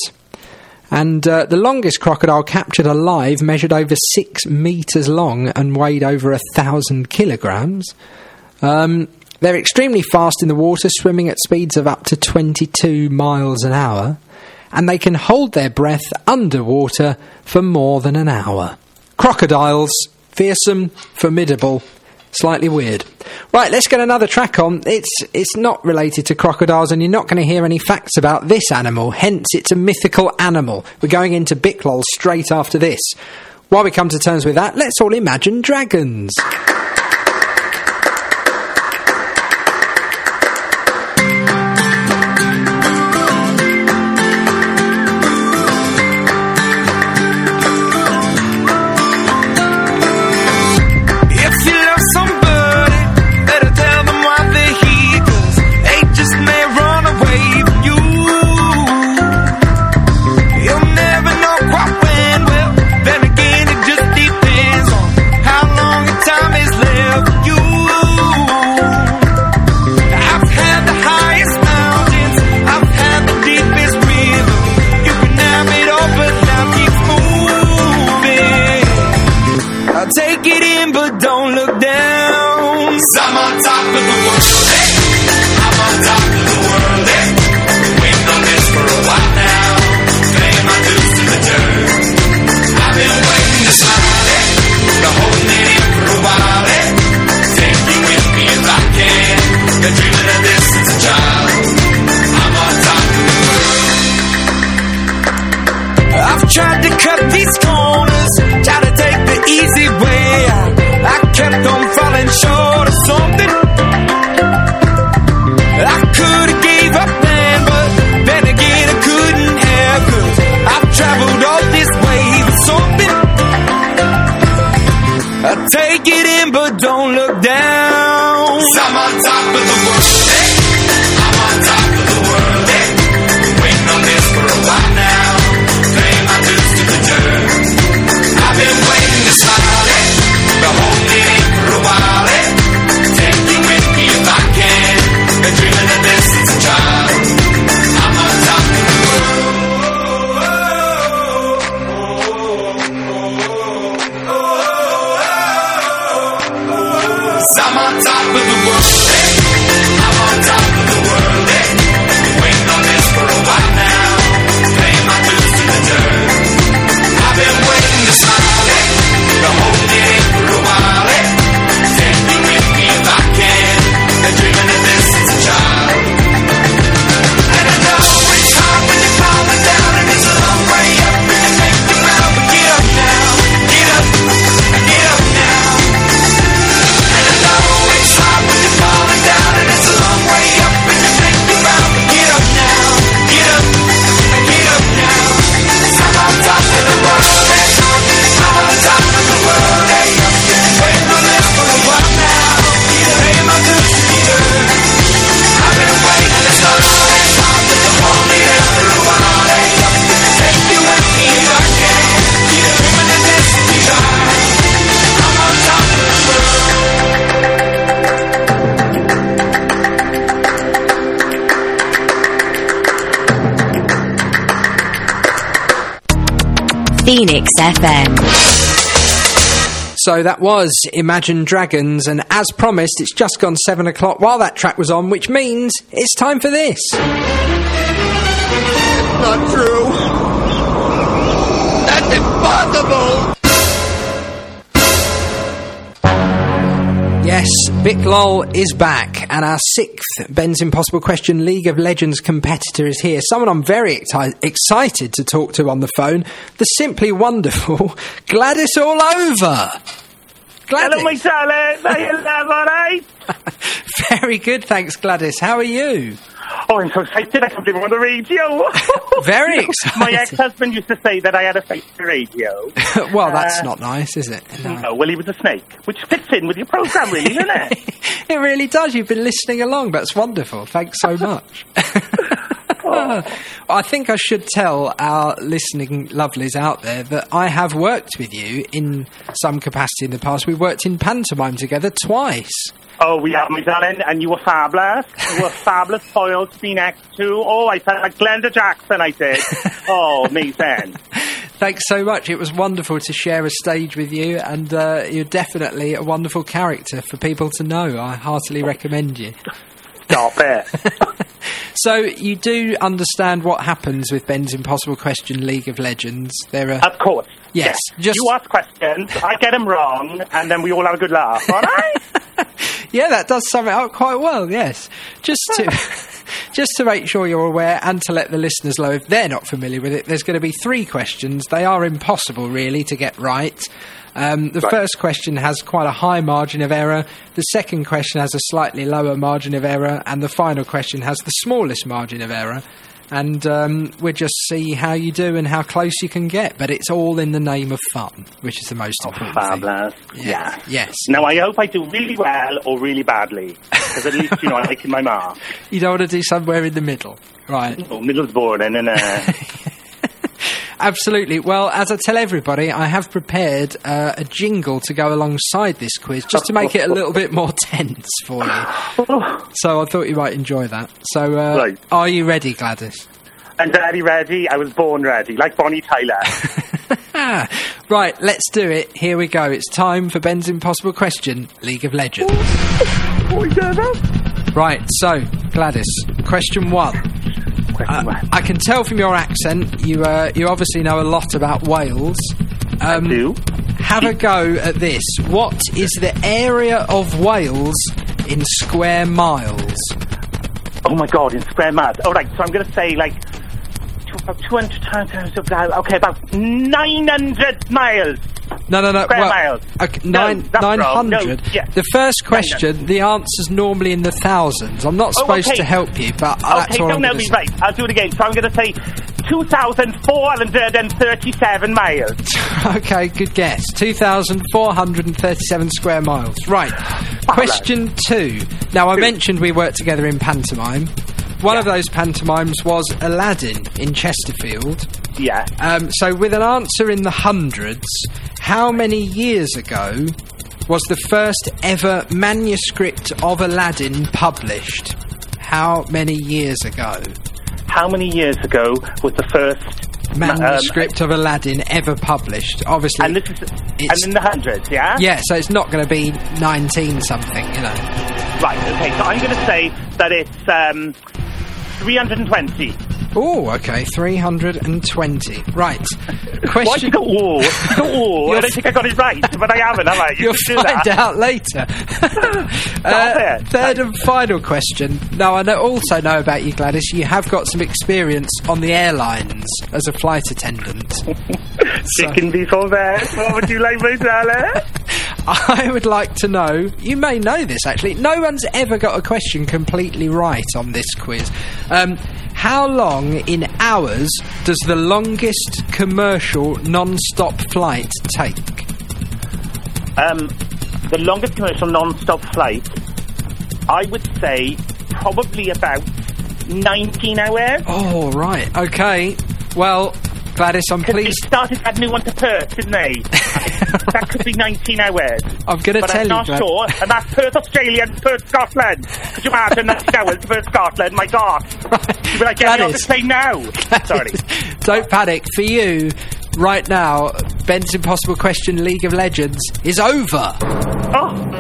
D: And uh, the longest crocodile captured alive measured over six metres long and weighed over a thousand kilograms. Um, they're extremely fast in the water, swimming at speeds of up to twenty-two miles an hour. And they can hold their breath underwater for more than an hour. Crocodiles, fearsome, formidable, slightly weird. Right, let's get another track on. It's it's not related to crocodiles, and you're not going to hear any facts about this animal, hence it's a mythical animal. We're going into Biclol straight after this. While we come to terms with that, let's all imagine dragons.
C: Time is
G: Phoenix F M.
D: So that was Imagine Dragons, and as promised, it's just gone seven o'clock while that track was on, which means it's time for this.
C: Not true. That's impossible.
D: Yes, Vic Lol is back, and our sixth Ben's Impossible Question League of Legends competitor is here. Someone I'm very exci- excited to talk to on the phone, the simply wonderful Gladys All Over. Gladys.
H: Hello, my darling. Are you alive, all right?
D: Very good, thanks, Gladys. How are you?
H: Oh, I'm so excited. I can't believe I'm on the radio.
D: Very
H: You know,
D: excited.
H: My ex-husband used to say that I had a face for radio.
D: Well, that's
H: Uh,
D: not nice, is it? No.
H: No, well, he was a snake, which fits in with your programme, really, doesn't it?
D: It really does. You've been listening along. That's wonderful. Thanks so much.
H: Oh.
D: I think I should tell our listening lovelies out there that I have worked with you in some capacity in the past. We worked in pantomime together twice.
H: Oh, we have, my darling, and you were fabulous. You were fabulous foils to be next to. Oh, I felt like Glenda Jackson, I did. Oh, amazing.
D: Thanks so much. It was wonderful to share a stage with you, and uh, you're definitely a wonderful character for people to know. I heartily recommend you.
H: Stop it.
D: So, you do understand what happens with Ben's Impossible Question League of Legends. There are...
H: Of course.
D: Yes. Just...
H: You ask questions, I get them wrong, and then we all have a good laugh, all right?
D: Yeah, that does sum it up quite well, yes. Just to just to make sure you're aware, and to let the listeners know if they're not familiar with it, there's going to be three questions. They are impossible, really, to get right. Um, the
H: Right.
D: first question has quite a high margin of error, the second question has a slightly lower margin of error, and the final question has the smallest margin of error. And um, we'll just see how you do and how close you can get. But it's all in the name of fun, which is the most important
H: Fabulous.
D: thing.
H: Yeah.
D: Yes.
H: Now, I hope I do really well or really badly, because at least, you know, I'm making my mark.
D: You don't want to do somewhere in the middle. Right.
H: Oh, middle's boring, and uh,
D: Absolutely. Well, as I tell everybody, I have prepared uh, a jingle to go alongside this quiz, just to make it a little bit more tense for you. So I thought you might enjoy that. So, uh,
H: Right.
D: Are you ready, Gladys?
H: I'm very ready. I was born ready, like Bonnie Tyler.
D: Ah, right, let's do it. Here we go. It's time for Ben's Impossible Question, League of Legends.
H: Oh, yeah,
D: Right, so, Gladys, question one.
H: Question
D: Uh, I can tell from your accent you uh, you obviously know a lot about Wales. Um,
H: I do.
D: Have a go at this. What is the area of Wales in square miles?
H: Oh, my God, in square miles. All right, so I'm going to say, like, two, about two hundred times, okay, about nine hundred miles.
D: No, no, no.
H: Square
D: well,
H: miles.
D: Okay,
H: No,
D: nine,
H: that's
D: nine
H: wrong. No,
D: hundred.
H: yeah.
D: The first question, the answer's normally in the thousands. I'm not
H: Oh,
D: supposed
H: okay.
D: to help you, but uh, that's
H: Okay,
D: all
H: don't
D: I'm
H: know
D: going
H: me
D: to say.
H: right. I'll do it again. So I'm going to say two thousand four hundred thirty-seven miles.
D: Okay, good guess. two thousand four hundred thirty-seven square miles. Right. Question two. Now, I mentioned we worked together in pantomime. One of those pantomimes was Aladdin in Chesterfield.
H: Yeah.
D: Um, so, with an answer in the hundreds, how many years ago was the first ever manuscript of Aladdin published? How many years ago?
H: How many years ago was the first
D: Manuscript of Aladdin ever published? Obviously,
H: Um, and this is
D: it's-
H: and in the hundreds, yeah?
D: yeah, so it's not going to be nineteen something, you know.
H: Right, okay, so I'm going to say that it's um, three hundred twenty.
D: Oh, okay, three hundred twenty. Right.
H: Why'd you
D: Question...
H: go, oh, go, oh,
D: You'll
H: I don't think I got it right, but I haven't, have I? You
D: You'll
H: can do
D: find
H: that.
D: out later. uh,
H: it.
D: third and final question. Now, I know, also know about you, Gladys. You have got some experience on the airlines as a flight attendant.
H: Chicken beef or veg, what would you like, my darling?
D: I would like to know, you may know this actually, no one's ever got a question completely right on this quiz. Um, how long in hours does the longest commercial non-stop flight take?
H: Um, the longest commercial non-stop flight, I would say probably about nineteen hours.
D: Oh, right, okay. Well, Gladys, I'm
H: Because they
D: pleased...
H: started that new one to Perth, didn't they? That could be nineteen hours.
D: I'm going to
H: But
D: tell
H: I'm
D: you,
H: not
D: Glad-
H: sure. And that's Perth, Australia, and Perth, Scotland. Could you imagine nineteen hours to Perth, Scotland? My God. You'd be like, get me off the
D: Gladys.
H: plane now. Sorry.
D: Don't panic. For you, right now, Ben's Impossible Question League of Legends is over.
H: Oh,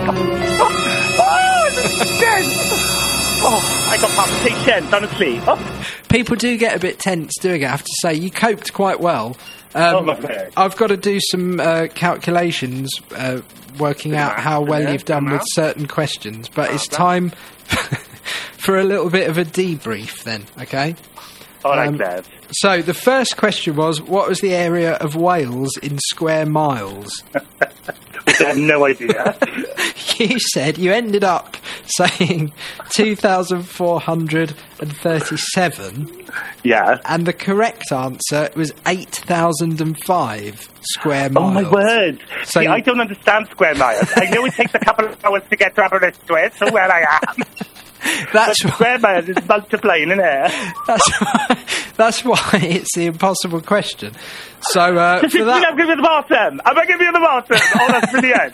H: oh, oh, it's dead. Oh, I got palpitations, honestly. Oh.
D: People do get a bit tense doing it, I have to say. You coped quite well. Um,
H: oh, my God.
D: I've got to do some uh, calculations, uh, working out how well
H: yeah,
D: you've done with
H: out.
D: certain questions, but it's time for a little bit of a debrief then, okay?
H: All right,
D: Um,
H: Dad.
D: So, the first question was, what was the area of Wales in square miles?
H: I have no idea.
D: You said, you ended up saying two thousand four hundred thirty-seven,
H: Yeah.
D: and the correct answer was eight thousand five square
H: Oh,
D: miles.
H: my word.
D: So
H: See,
D: you-
H: I don't understand square miles. I know it takes a couple of hours to get to Aberystwyth, so where I am.
D: That's
H: But
D: why,
H: square miles is multiplying in here.
D: that's, why, that's why it's the impossible question. So, uh,
H: Does
D: for
H: it mean I'm
D: that,
H: giving you the bottom? Am I giving you the bottom? Oh, that's brilliant.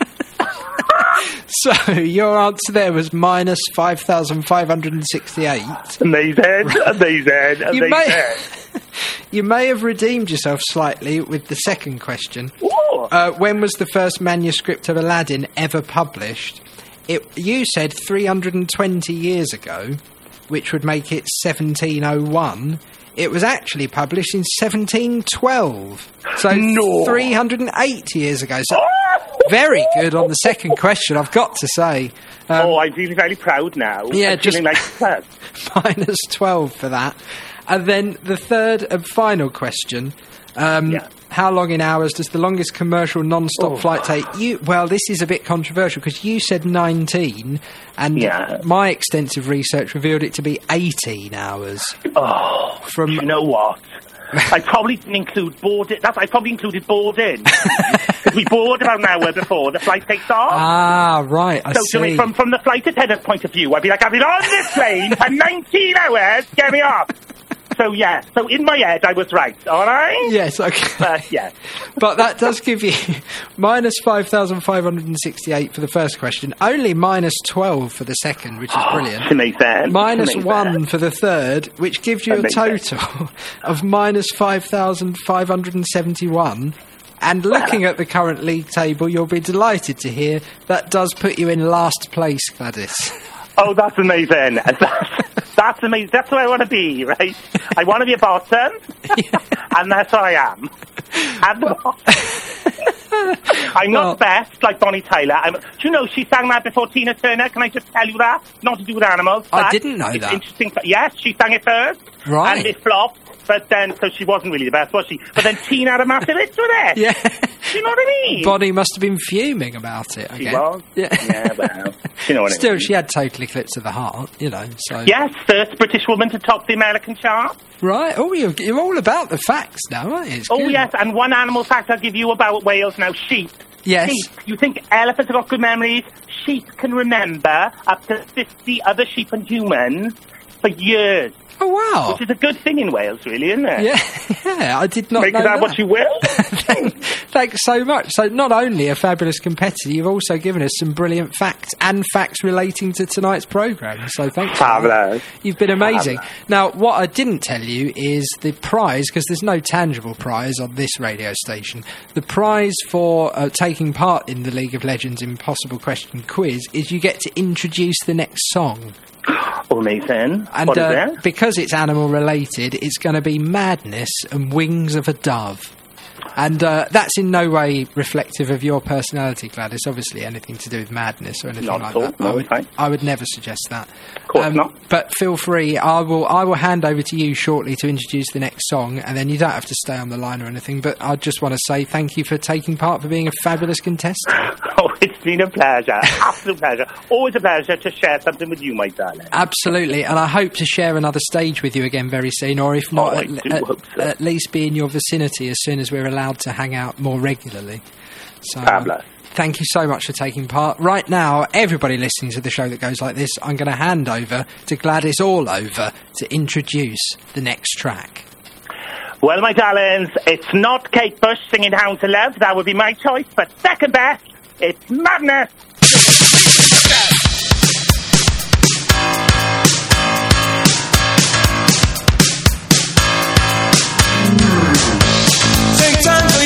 D: so your answer there was minus five thousand five hundred sixty-eight.
H: Amazing, amazing, amazing.
D: You may, you may have redeemed yourself slightly with the second question.
H: Ooh.
D: Uh, when was the first manuscript of Aladdin ever published? It, you said three hundred twenty years ago, which would make it seventeen oh one. It was actually published in seventeen twelve. So
H: No.
D: three hundred eight years ago. So very good on the second question, I've got to say. Um,
H: Oh, I'm feeling very proud now.
D: Yeah,
H: I'm
D: just-
H: feeling like that.
D: minus twelve for that. And then the third and final question. Um,
H: Yeah.
D: How long in hours does the longest commercial non-stop
H: Oh.
D: flight take? You well, this is a bit controversial because you said nineteen, and
H: Yeah.
D: my extensive research revealed it to be eighteen hours.
H: Oh,
D: From-
H: you know what? I probably didn't include boarding. That's, I probably included boarding. Because we board about an hour before the flight takes off.
D: Ah, right, I
H: so to me,
D: see.
H: from, from the flight attendant's point of view, I'd be like, I've been on this plane for nineteen hours, get me off. So, yeah, so in my head, I was right, all right?
D: Yes, okay.
H: But, yeah.
D: But that does give you minus five thousand five hundred sixty-eight for the first question, only minus twelve for the second, which is brilliant.
H: To make sense.
D: Minus
H: to make
D: one
H: sense.
D: for the third, which gives you a
H: Amazing.
D: total of minus five thousand five hundred seventy-one. And looking at the current league table, you'll be delighted to hear that does put you in last place, Gladys.
H: Oh, that's amazing. That's, that's amazing. That's where I want to be, right? I want to be a bottom, and that's what I am. At the bottom. I'm not
D: Well-
H: the best, like Bonnie Tyler. I'm, do you know she sang that before Tina Turner? Can I just tell you that? Not to do with animals.
D: I
H: but
D: didn't know
H: it's
D: that.
H: Interesting. Yes, she sang it first.
D: Right.
H: And it flopped. But then, so she wasn't really the best, was she? But then Tina had a massive hit with it.
D: Yeah.
H: Do you know what I mean?
D: Bonnie must have been fuming about it.
H: She
D: okay?
H: was.
D: Yeah.
H: Yeah, well, you know what I
D: Still,
H: mean.
D: she had Total Eclipse of the Heart, you know, so...
H: Yes, first British woman to top the American chart.
D: Right. Oh, you're, you're all about the facts now, aren't you? It's
H: Oh,
D: good.
H: yes, and one animal fact I'll give you about Wales now, sheep.
D: Yes.
H: Sheep. You think elephants have got good memories? Sheep can remember up to fifty other sheep and humans for years.
D: Oh, wow.
H: Which is a good thing in Wales, really, isn't it?
D: Yeah, yeah, I did not
H: Make
D: know
H: of that,
D: that.
H: what you will.
D: Thanks so much. So not only a fabulous competitor, you've also given us some brilliant facts and facts relating to tonight's programme. So thanks. for that.
H: Fabulous.
D: You've been amazing. Now, what I didn't tell you is the prize, because there's no tangible prize on this radio station. The prize for uh, taking part in the League of Legends Impossible Question quiz is you get to introduce the next song.
H: Oh, Nathan.
D: And
H: what is
D: uh,
H: it?
D: because it's animal related, it's going to be Madness and Wings of a Dove. And uh, that's in no way reflective of your personality, Gladys. Obviously, anything to do with madness or anything
H: Not
D: like
H: at all.
D: that.
H: No,
D: I, would,
H: fine.
D: I would never suggest that. Of
H: course not.
D: But feel free. I will. I will hand over to you shortly to introduce the next song, and then you don't have to stay on the line or anything. But I just want to say thank you for taking part, for being a fabulous contestant.
H: Oh, it's been a pleasure. Absolute pleasure. Always a pleasure to share something with you, my darling.
D: Absolutely, and I hope to share another stage with you again very soon, or if not,
H: Oh, I
D: at,
H: do
D: at-
H: hope so.
D: at least be in your vicinity as soon as we're allowed to hang out more regularly. So,
H: Fabulous.
D: thank you so much for taking part. Right now, everybody listening to the show that goes like this, I'm going to hand over to Gladys Allover to introduce the next track.
H: Well, my darlings, it's not Kate Bush singing Hound to Love. That would be my choice. But second best, it's Madness.
F: Take time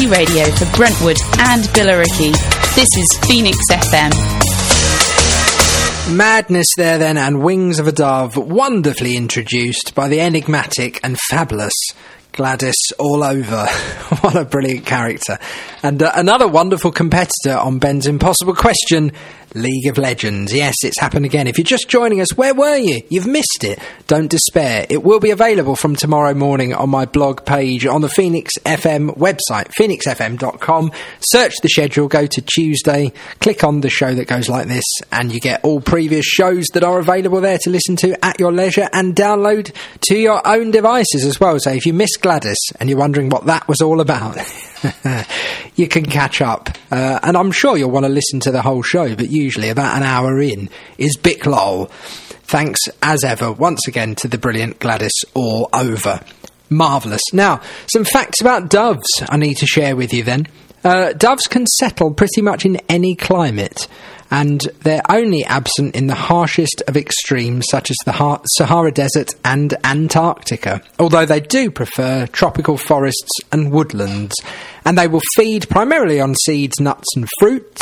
B: community radio for Brentwood and Billericay. This is Phoenix F M.
D: Madness there then, and Wings of a Dove, wonderfully introduced by the enigmatic and fabulous Gladys Allover. What a brilliant character. And uh, another wonderful competitor on Ben's Impossible Question, League of Legends. Yes, it's happened again. If you're just joining us, where were you? You've missed it. Don't despair. It will be available from tomorrow morning on my blog page on the Phoenix F M website, phoenix f m dot com. Search the schedule, go to Tuesday, click on the show that goes like this, and you get all previous shows that are available there to listen to at your leisure and download to your own devices as well. So if you missed Gladys and you're wondering what that was all about, you can catch up. Uh, and I'm sure you'll want to listen to the whole show, but usually about an hour in is Bic Lol. Thanks, as ever, once again to the brilliant Gladys Allover. Marvellous. Now, some facts about doves I need to share with you then. Uh, doves can settle pretty much in any climate, and they're only absent in the harshest of extremes, such as the Sahara Desert and Antarctica, although they do prefer tropical forests and woodlands, and they will feed primarily on seeds, nuts and fruits.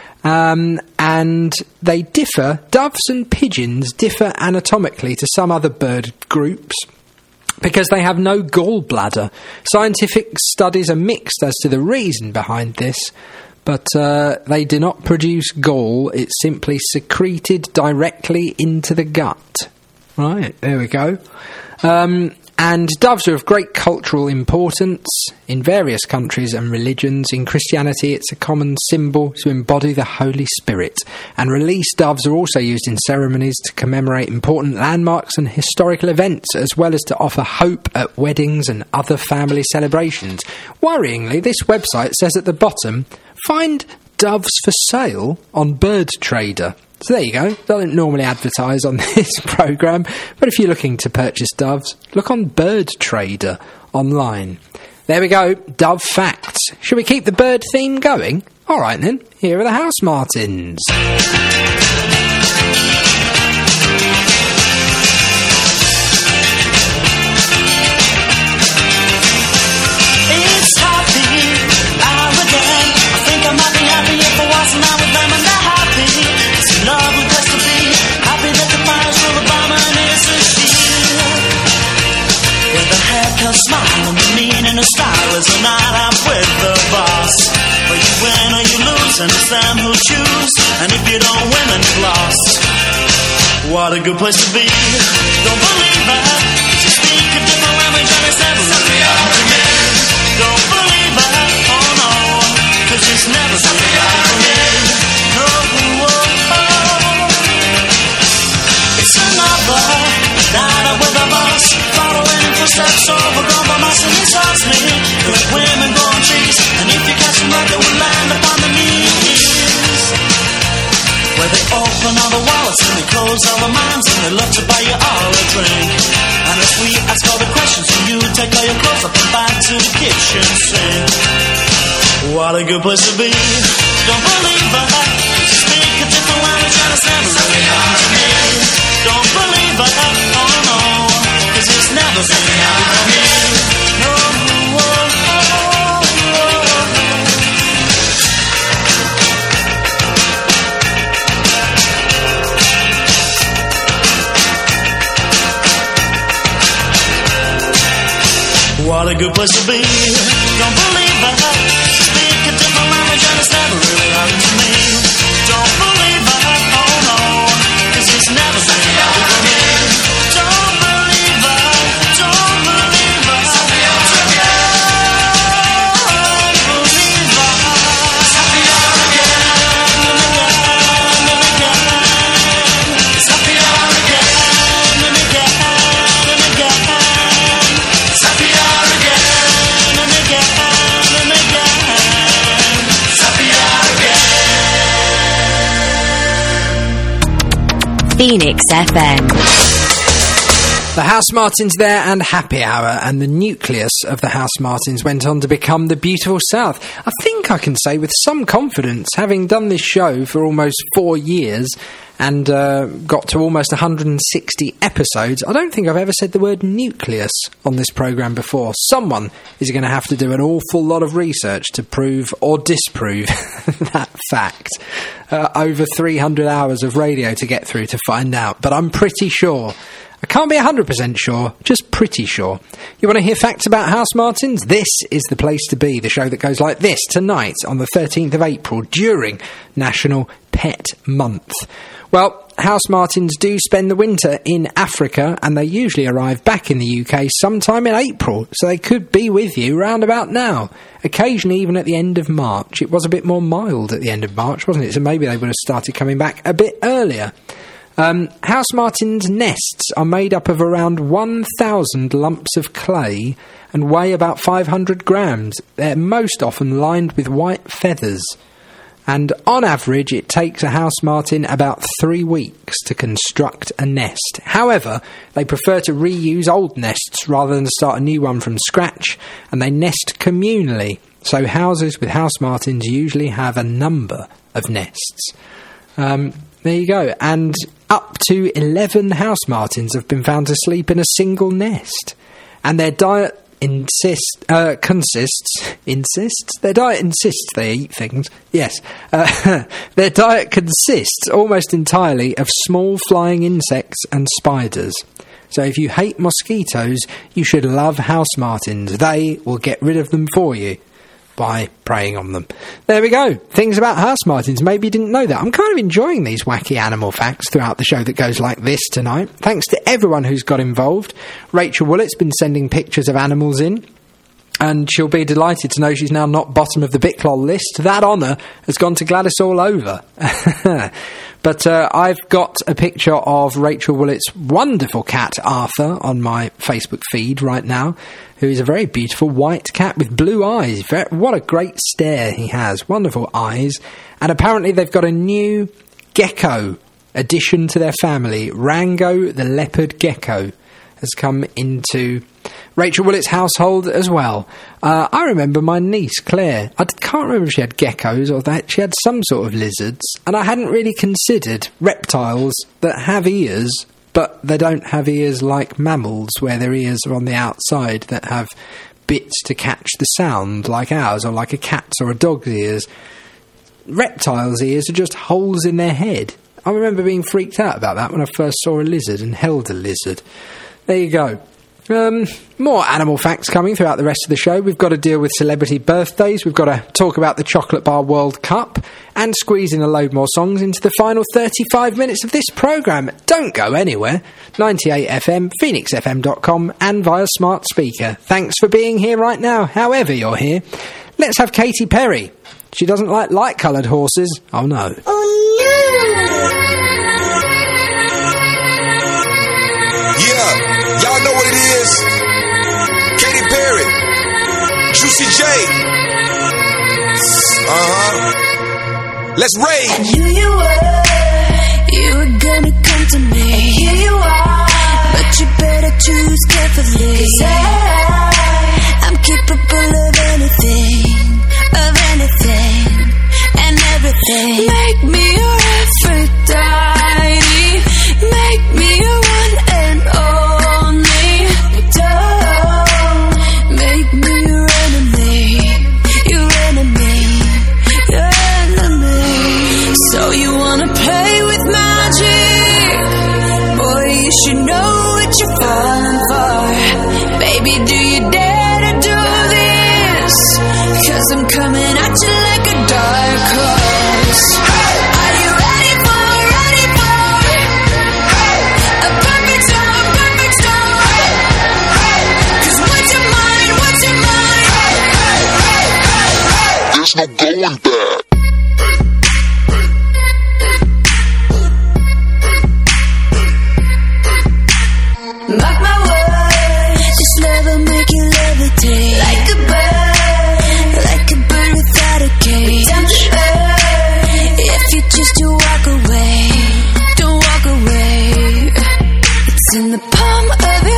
D: Um, and they differ, doves and pigeons differ anatomically to some other bird groups because they have no gallbladder. Scientific studies are mixed as to the reason behind this, but uh, they do not produce gall. It's simply secreted directly into the gut. Right, there we go. Um, and doves are of great cultural importance in various countries and religions. In Christianity, it's a common symbol to embody the Holy Spirit. And released doves are also used in ceremonies to commemorate important landmarks and historical events, as well as to offer hope at weddings and other family celebrations. Worryingly, this website says at the bottom, find doves for sale on Bird Trader. So there you go. Doesn't normally advertise on this programme, but if you're looking to purchase doves, look on Bird Trader online. There we go. Dove facts. Should we keep the bird theme going? All right then. Here are the House Martins.
C: It's happy hour again. I think I might be happy if I wasn't out with them and they're happy. It's a lovely place to be. Happy that the fire's full of bomb and it's a shield. With a haircut, smile and the meaning of style is a night out with the boss. But you win or you lose and it's them who choose. And if you don't win then you've lost. What a good place to be. Don't believe it. You speak a different language and it's never really happened to me. Don't believe it. Oh no. Cause it's never really happened to me. No. It's another night out with a boss. Following footsteps over compromise and it exhausts me. Good women growing trees. And if you catch them right they will land upon the knees. Where they open all the wallets and they close all the minds and they love to buy you all a drink. And as we ask all the questions and you take all your clothes up and back to the kitchen sink. What a good place to be. Don't believe it. You speak a different language and it's never really happened to me. Don't believe it. Oh no. Cause it's never really happened to me. No. What a good place to be. Don't believe it. Speak a different language and it's never really happened to me. Don't believe it. Oh no. Cause it's never really happened to me. Don't believe it. Don't believe it. Don't believe it.
G: Phoenix F M.
D: The Housemartins there and Happy Hour, and the nucleus of the Housemartins went on to become the Beautiful South. I think I can say with some confidence, having done this show for almost four years and uh, got to almost one hundred sixty episodes, I don't think I've ever said the word nucleus on this programme before. Someone is going to have to do an awful lot of research to prove or disprove that fact. Uh, over three hundred hours of radio to get through to find out, but I'm pretty sure. I can't be one hundred percent sure, just pretty sure. You want to hear facts about Housemartins? This is the place to be, the show that goes like this tonight on the thirteenth of April during National Pet Month. Well, Housemartins do spend the winter in Africa, and they usually arrive back in the U K sometime in April, so they could be with you round about now. Occasionally even at the end of March. It was a bit more mild at the end of March, wasn't it? So maybe they would have started coming back a bit earlier. Um, Housemartins' nests are made up of around one thousand lumps of clay and weigh about five hundred grams. They're most often lined with white feathers. And on average, it takes a Housemartin about three weeks to construct a nest. However, they prefer to reuse old nests rather than start a new one from scratch, and they nest communally. So houses with Housemartins usually have a number of nests. Um, there you go. And up to eleven Housemartins have been found to sleep in a single nest. And their diet insist, uh, consists, insists? Their diet insists they eat things. Yes. Uh, their diet consists almost entirely of small flying insects and spiders. So if you hate mosquitoes, you should love Housemartins. They will get rid of them for you by preying on them. There we go. Things about Housemartins. Maybe you didn't know that. I'm kind of enjoying these wacky animal facts throughout the show that goes like this tonight. Thanks to everyone who's got involved. Rachel Woolett's been sending pictures of animals in, and she'll be delighted to know she's now not bottom of the Biclol list. That honour has gone to Gladys all over. But uh, I've got a picture of Rachel Woolett's wonderful cat, Arthur, on my Facebook feed right now, who is a very beautiful white cat with blue eyes. Very, what a great stare he has. Wonderful eyes. And apparently they've got a new gecko addition to their family. Rango the leopard gecko has come into Rachel Woolett's household as well. Uh, I remember my niece, Claire. I can't remember if she had geckos or that she had some sort of lizards, and I hadn't really considered reptiles that have ears, but they don't have ears like mammals, where their ears are on the outside, that have bits to catch the sound, like ours, or like a cat's or a dog's ears. Reptiles' ears are just holes in their head. I remember being freaked out about that when I first saw a lizard and held a lizard. There you go. Um, more animal facts coming throughout the rest of the show. We've got to deal with celebrity birthdays. We've got to talk about the Chocolate Bar World Cup and squeeze in a load more songs into the final thirty-five minutes of this programme. Don't go anywhere. ninety-eight F M, phoenix f m dot com and via smart speaker. Thanks for being here right now, however you're here. Let's have Katy Perry. She doesn't like light-coloured horses. Oh no.
E: Oh no!
I: Yeah, y'all know what it is. Katy Perry, Juicy J. Uh-huh. Let's rage.
C: I knew you were, you were gonna come to me. And here you are, but you better choose carefully. 'Cause I, I'm capable of anything, of anything, and everything. Make me your Aphrodite. Make me your one and only. Don't make me your enemy, your enemy, your enemy. So you wanna play with magic? Boy, you should know what you're falling for. Baby, do you dare to do this? 'Cause I'm coming at you like a dark horse. Are you ready for, ready for a perfect storm, perfect storm? 'Cause what's your mind, what's your mind?
A: There's no going back.
C: Mark my words, this love will make you levitate. Like a bird, like a bird without a cage. Down to earth, if you choose to walk away, don't walk away. It's in the palm of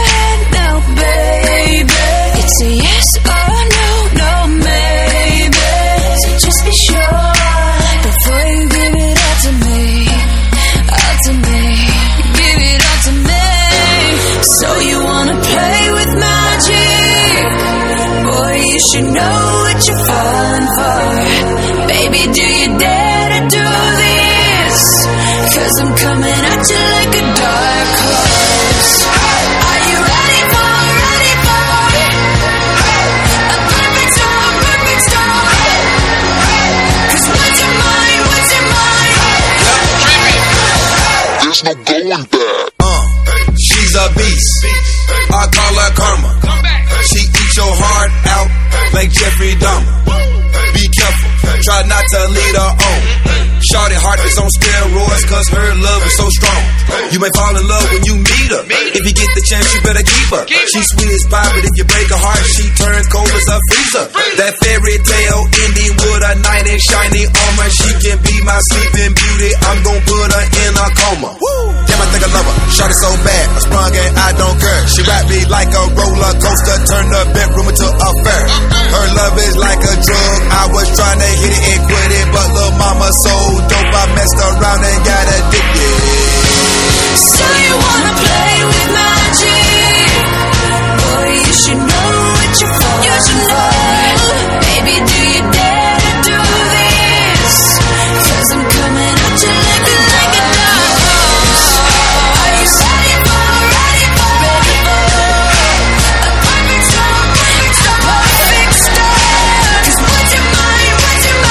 I: Jeffrey Dahmer. Be careful, try not to lead her on. Shawty heart is on steroids, cause her love is so strong. You may fall in love when you meet her. If you get the chance, you better keep her. She's sweet as pie, but if you break her heart, she turns cold as a freezer. That fairy tale ending with a knight in shiny armor. She can be my sleeping beauty, I'm gon' put her in a coma. Damn, I think I love her, shawty so bad, I sprung and I don't care. She wrapped me like a roller coaster, turned the bedroom into a fair. Her love is like a drug, I was trying to hit it and quit it, but lil' mama so dope, I messed around and got addicted.
C: So you wanna play with magic? Boy, you should know what you're for. You should know. Baby, do you dare to do this? Cause I'm coming at you like a, like a dog. Are you ready for, ready for, ready for a perfect storm, perfect storm, perfect storm? Cause what's your mind, what's your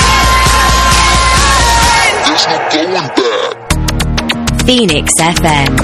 C: mind?
A: There's no going back.
G: Phoenix F M.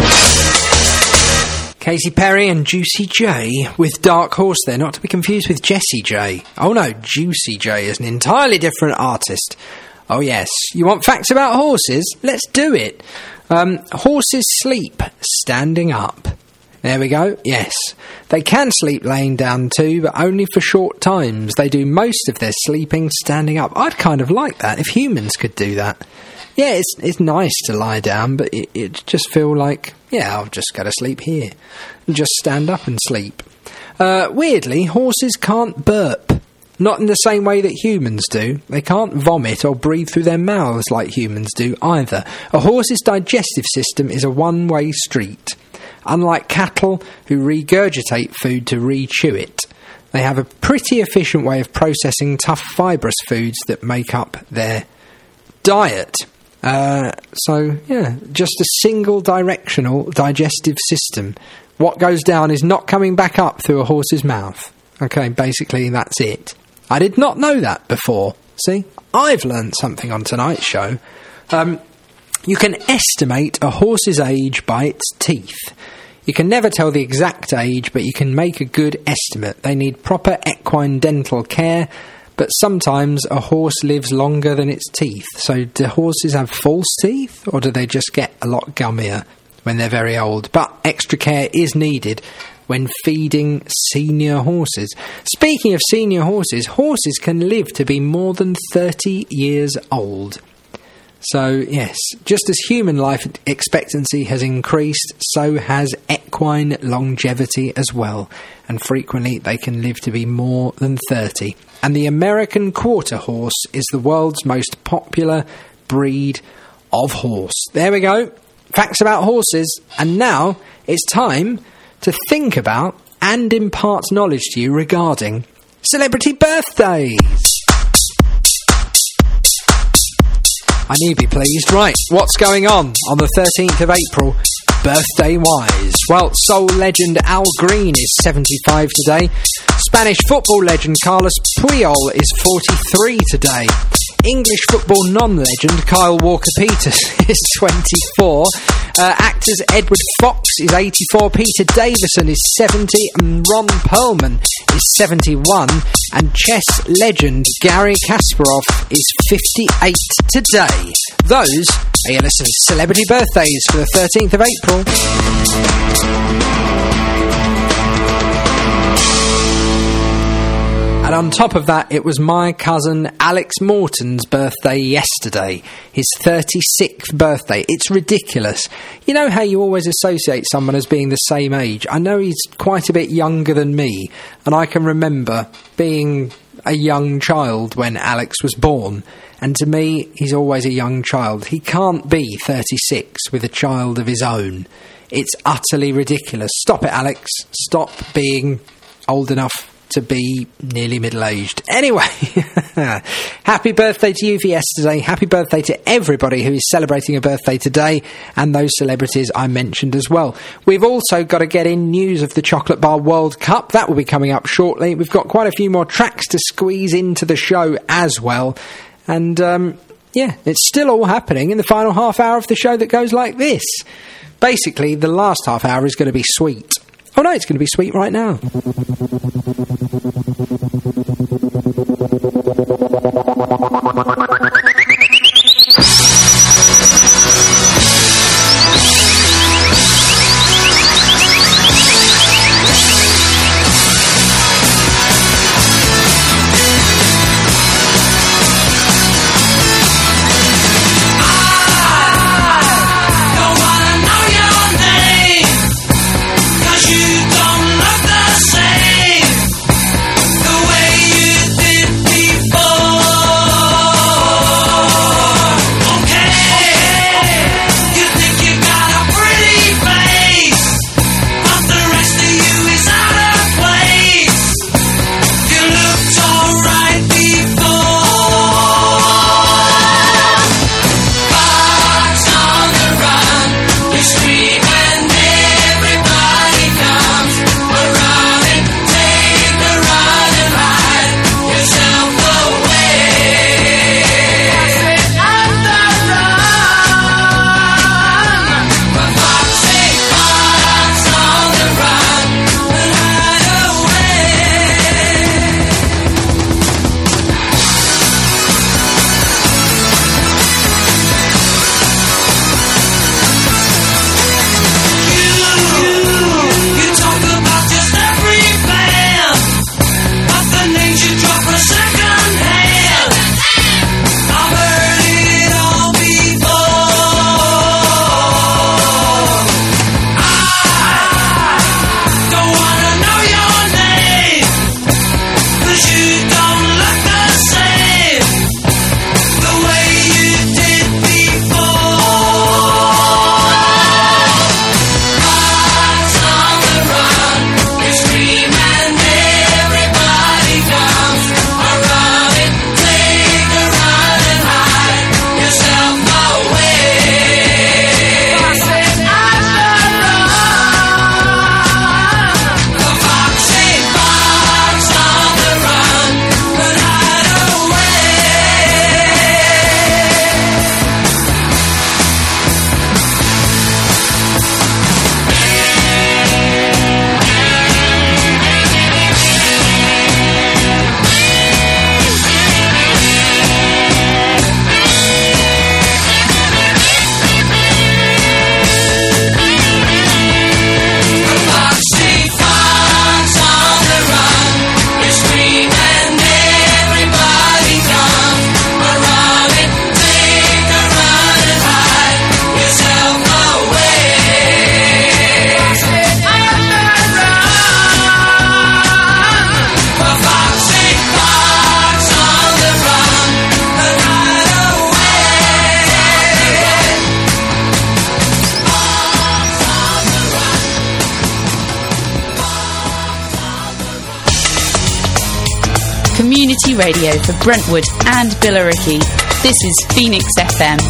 D: Katy Perry and Juicy J with Dark Horse there, not to be confused with Jessie J. Oh no, Juicy J is an entirely different artist. Oh yes, you want facts about horses? Let's do it. Um, horses sleep standing up. There we go, yes. They can sleep laying down too, but only for short times. They do most of their sleeping standing up. I'd kind of like that if humans could do that. Yeah, it's it's nice to lie down, but it, it just feel like, yeah, I'll just go to sleep here and just stand up and sleep. Uh, weirdly, horses can't burp. Not in the same way that humans do. They can't vomit or breathe through their mouths like humans do either. A horse's digestive system is a one-way street. Unlike cattle, who regurgitate food to re-chew it, they have a pretty efficient way of processing tough fibrous foods that make up their diet. Uh, so, yeah, just a single directional digestive system. What goes down is not coming back up through a horse's mouth. Okay, basically that's it. I did not know that before. See, I've learned something on tonight's show. Um, you can estimate a horse's age by its teeth. You can never tell the exact age, but you can make a good estimate. They need proper equine dental care, but sometimes a horse lives longer than its teeth. So do horses have false teeth, or do they just get a lot gummier when they're very old? But extra care is needed when feeding senior horses. Speaking of senior horses, horses can live to be more than thirty years old. So, yes, just as human life expectancy has increased, so has equine longevity as well. And frequently they can live to be more than thirty. And the American Quarter Horse is the world's most popular breed of horse. There we go. Facts about horses. And now it's time to think about and impart knowledge to you regarding celebrity birthdays. I need to be pleased. Right, what's going on on the thirteenth of April, birthday-wise? Well, soul legend Al Green is seventy-five today. Spanish football legend Carlos Puyol is forty-three today. English football non-legend Kyle Walker-Peters is twenty-four. Uh, actors Edward Fox is eighty-four. Peter Davison is seventy. And Ron Perlman is seventy-one. And chess legend Garry Kasparov is fifty-eight today. Those are your list of celebrity birthdays for the thirteenth of April. And on top of that, it was my cousin Alex Morton's birthday yesterday. His thirty-sixth birthday. It's ridiculous. You know how you always associate someone as being the same age? I know he's quite a bit younger than me, and I can remember being a young child when Alex was born. And to me, he's always a young child. He can't be thirty-six with a child of his own. It's utterly ridiculous. Stop it, Alex. Stop being old enough to be nearly middle-aged. Anyway, happy birthday to you for yesterday. Happy birthday to everybody who is celebrating a birthday today, and those celebrities I mentioned as well. We've also got to get in news of the Chocolate Bar World Cup. That will be coming up shortly. We've got quite a few more tracks to squeeze into the show as well. And, um, yeah, it's still all happening in the final half hour of the show that goes like this. Basically, the last half hour is going to be sweet. Oh no, it's going to be sweet right now.
B: Community radio for Brentwood and Billericay. This is Phoenix F M.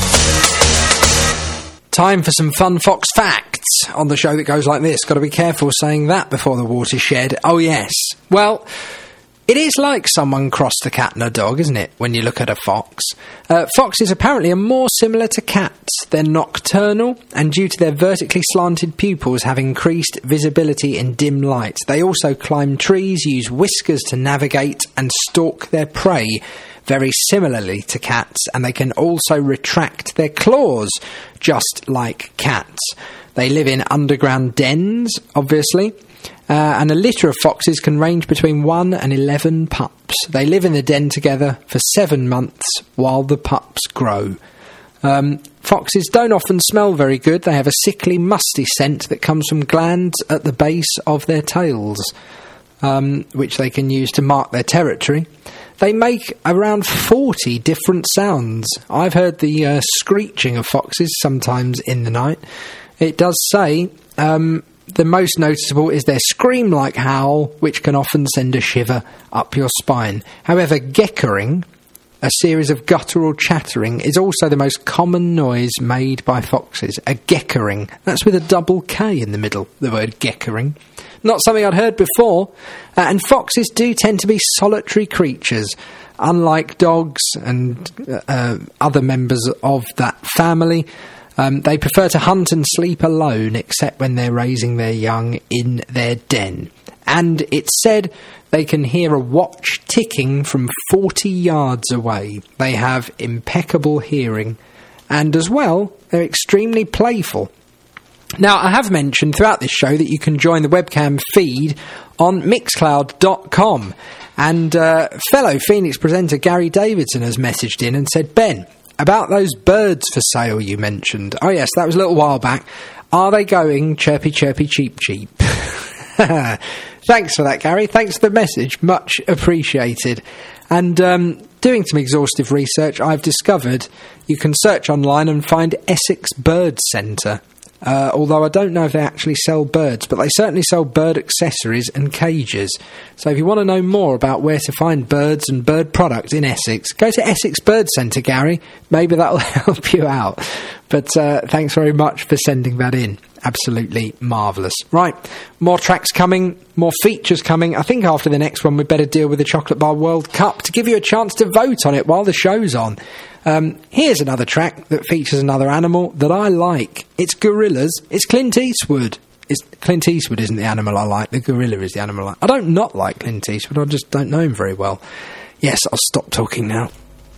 D: Time for some fun Fox facts on the show that goes like this. Got to be careful saying that before the watershed. Oh yes. Well, it is like someone crossed a cat and a dog, isn't it, when you look at a fox? Uh, foxes apparently are more similar to cats. They're nocturnal, and due to their vertically slanted pupils have increased visibility in dim light. They also climb trees, use whiskers to navigate, and stalk their prey very similarly to cats, and they can also retract their claws, just like cats. They live in underground dens, obviously. Uh, and a litter of foxes can range between one and eleven pups. They live in the den together for seven months while the pups grow. Um, foxes don't often smell very good. They have a sickly, musty scent that comes from glands at the base of their tails, um, which they can use to mark their territory. They make around forty different sounds. I've heard the uh, screeching of foxes sometimes in the night. It does say... Um, The most noticeable is their scream-like howl, which can often send a shiver up your spine. However, geckering, a series of guttural chattering, is also the most common noise made by foxes. A geckering. That's with a double K in the middle, the word geckering. Not something I'd heard before. Uh, and foxes do tend to be solitary creatures, unlike dogs and uh, other members of that family. Um, they prefer to hunt and sleep alone, except when they're raising their young in their den. And it's said they can hear a watch ticking from forty yards away. They have impeccable hearing. And as well, they're extremely playful. Now, I have mentioned throughout this show that you can join the webcam feed on mixcloud dot com. And uh, fellow Phoenix presenter Gary Davidson has messaged in and said, Ben, about those birds for sale you mentioned. Oh yes, that was a little while back. Are they going chirpy, chirpy, cheep, cheep? Thanks for that, Gary. Thanks for the message. Much appreciated. And um, doing some exhaustive research, I've discovered you can search online and find Essex Bird Centre. Uh, although I don't know if they actually sell birds, but they certainly sell bird accessories and cages. So if you want to know more about where to find birds and bird products in Essex, go to Essex Bird Centre, Gary. Maybe that'll help you out. But uh, thanks very much for sending that in. Absolutely marvellous. Right, more tracks coming, more features coming. I think after the next one we'd better deal with the Chocolate Bar World Cup to give you a chance to vote on it while the show's on. Um, here's another track that features another animal that I like. It's gorillas. It's Clint Eastwood. It's Clint Eastwood isn't the animal I like. The gorilla is the animal I like. I don't not like Clint Eastwood. I just don't know him very well. Yes, I'll stop talking now.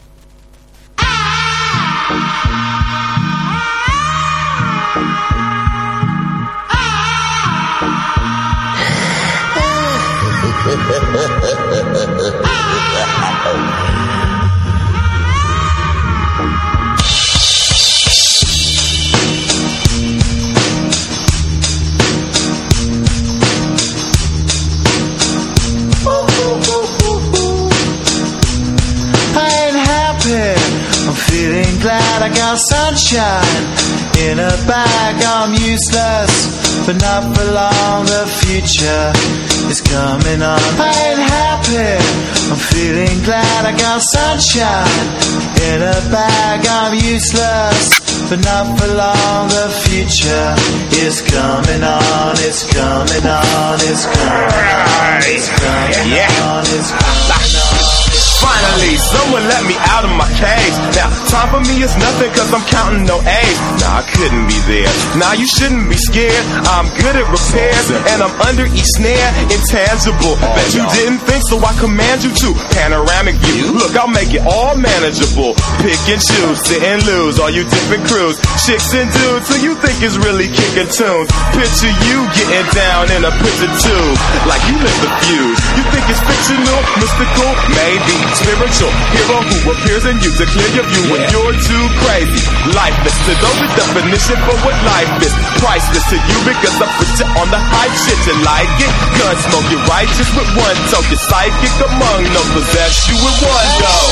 J: I'm feeling glad I got sunshine in a bag. I'm useless, but not for long. The future is coming on. I ain't happy. I'm feeling glad I got sunshine in a bag. I'm useless, but not for long. The future is coming on. It's coming on. It's coming on. It's coming on. It's coming on.
K: Finally, someone let me out of my cage. Now, time for me is nothing cause I'm counting no A's. Nah, I couldn't be there. Nah, you shouldn't be scared. I'm good at repairs and I'm under each snare. Intangible. Bet you didn't think, so I command you to. Panoramic view. Look, I'll make it all manageable. Pick and choose, sit and lose. All you different crews, chicks and dudes who you think is really kicking tunes. Picture you getting down in a picture tube like you lit the fuse. You think it's fictional, mystical, maybe spiritual hero who appears in you to clear your view when you're too crazy. Lifeless to those with definition for what life is. Priceless to you because I put you on the hype shit. You like it? Gun smoke, you're righteous with one toe. You're psychic among no possess you with one though.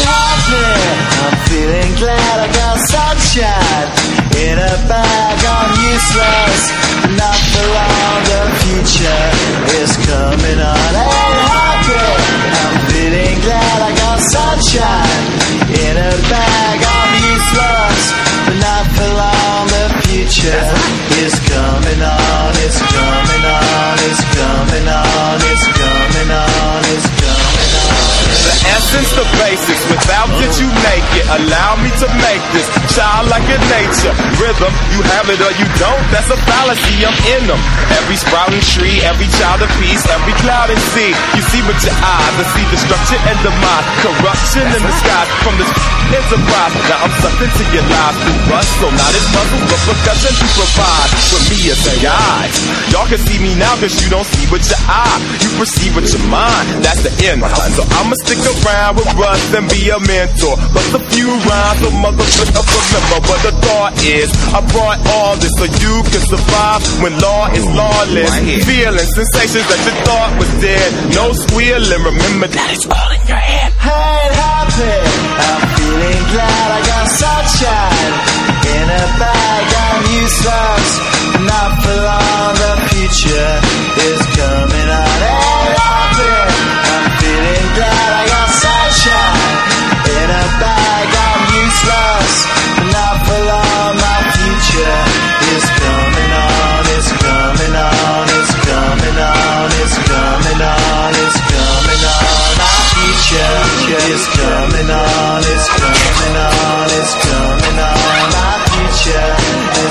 J: I'm feeling glad I got sunshine in a bag. I'm useless, not for long. The future is coming on. Ain't happy. I'm feeling glad I got sunshine in a bag. I'm useless, but not for long. The future is coming on. It's coming on. It's coming on. It's coming on. It's coming on.
K: The essence, the basics. Without it, you make it. Allow me to make this child like a nature rhythm. You have it or you don't. That's a fallacy. I'm in them. Every sprouting tree, every child of peace, every cloud and sea. You see with your eyes, I see destruction and demise, corruption in the sky from this enterprise. Now I'm sucked into your lives through rust, so not as puzzles, but percussion to provide for me as a guide. Y'all can see me now cause you don't see with your eye. You perceive with your mind. That's the end. So I'ma stick around with Russ and be a mentor. But a few rhymes, so motherfucker remember. But the thought is, I brought all this so you can survive when law is lawless. Feeling sensations that you thought was dead. No squealing, remember that it's all in your head.
J: I ain't happy. I'm feeling glad I got sunshine in a bag. I'm useless, not for long. The future is coming on. Ain't happy. I'm feeling glad I got sunshine in a bag. I'm useless, not for long. My future is coming on. It's coming on. It's coming on. It's coming on. It's coming on. My future is coming on. It's coming on. It's coming on. My future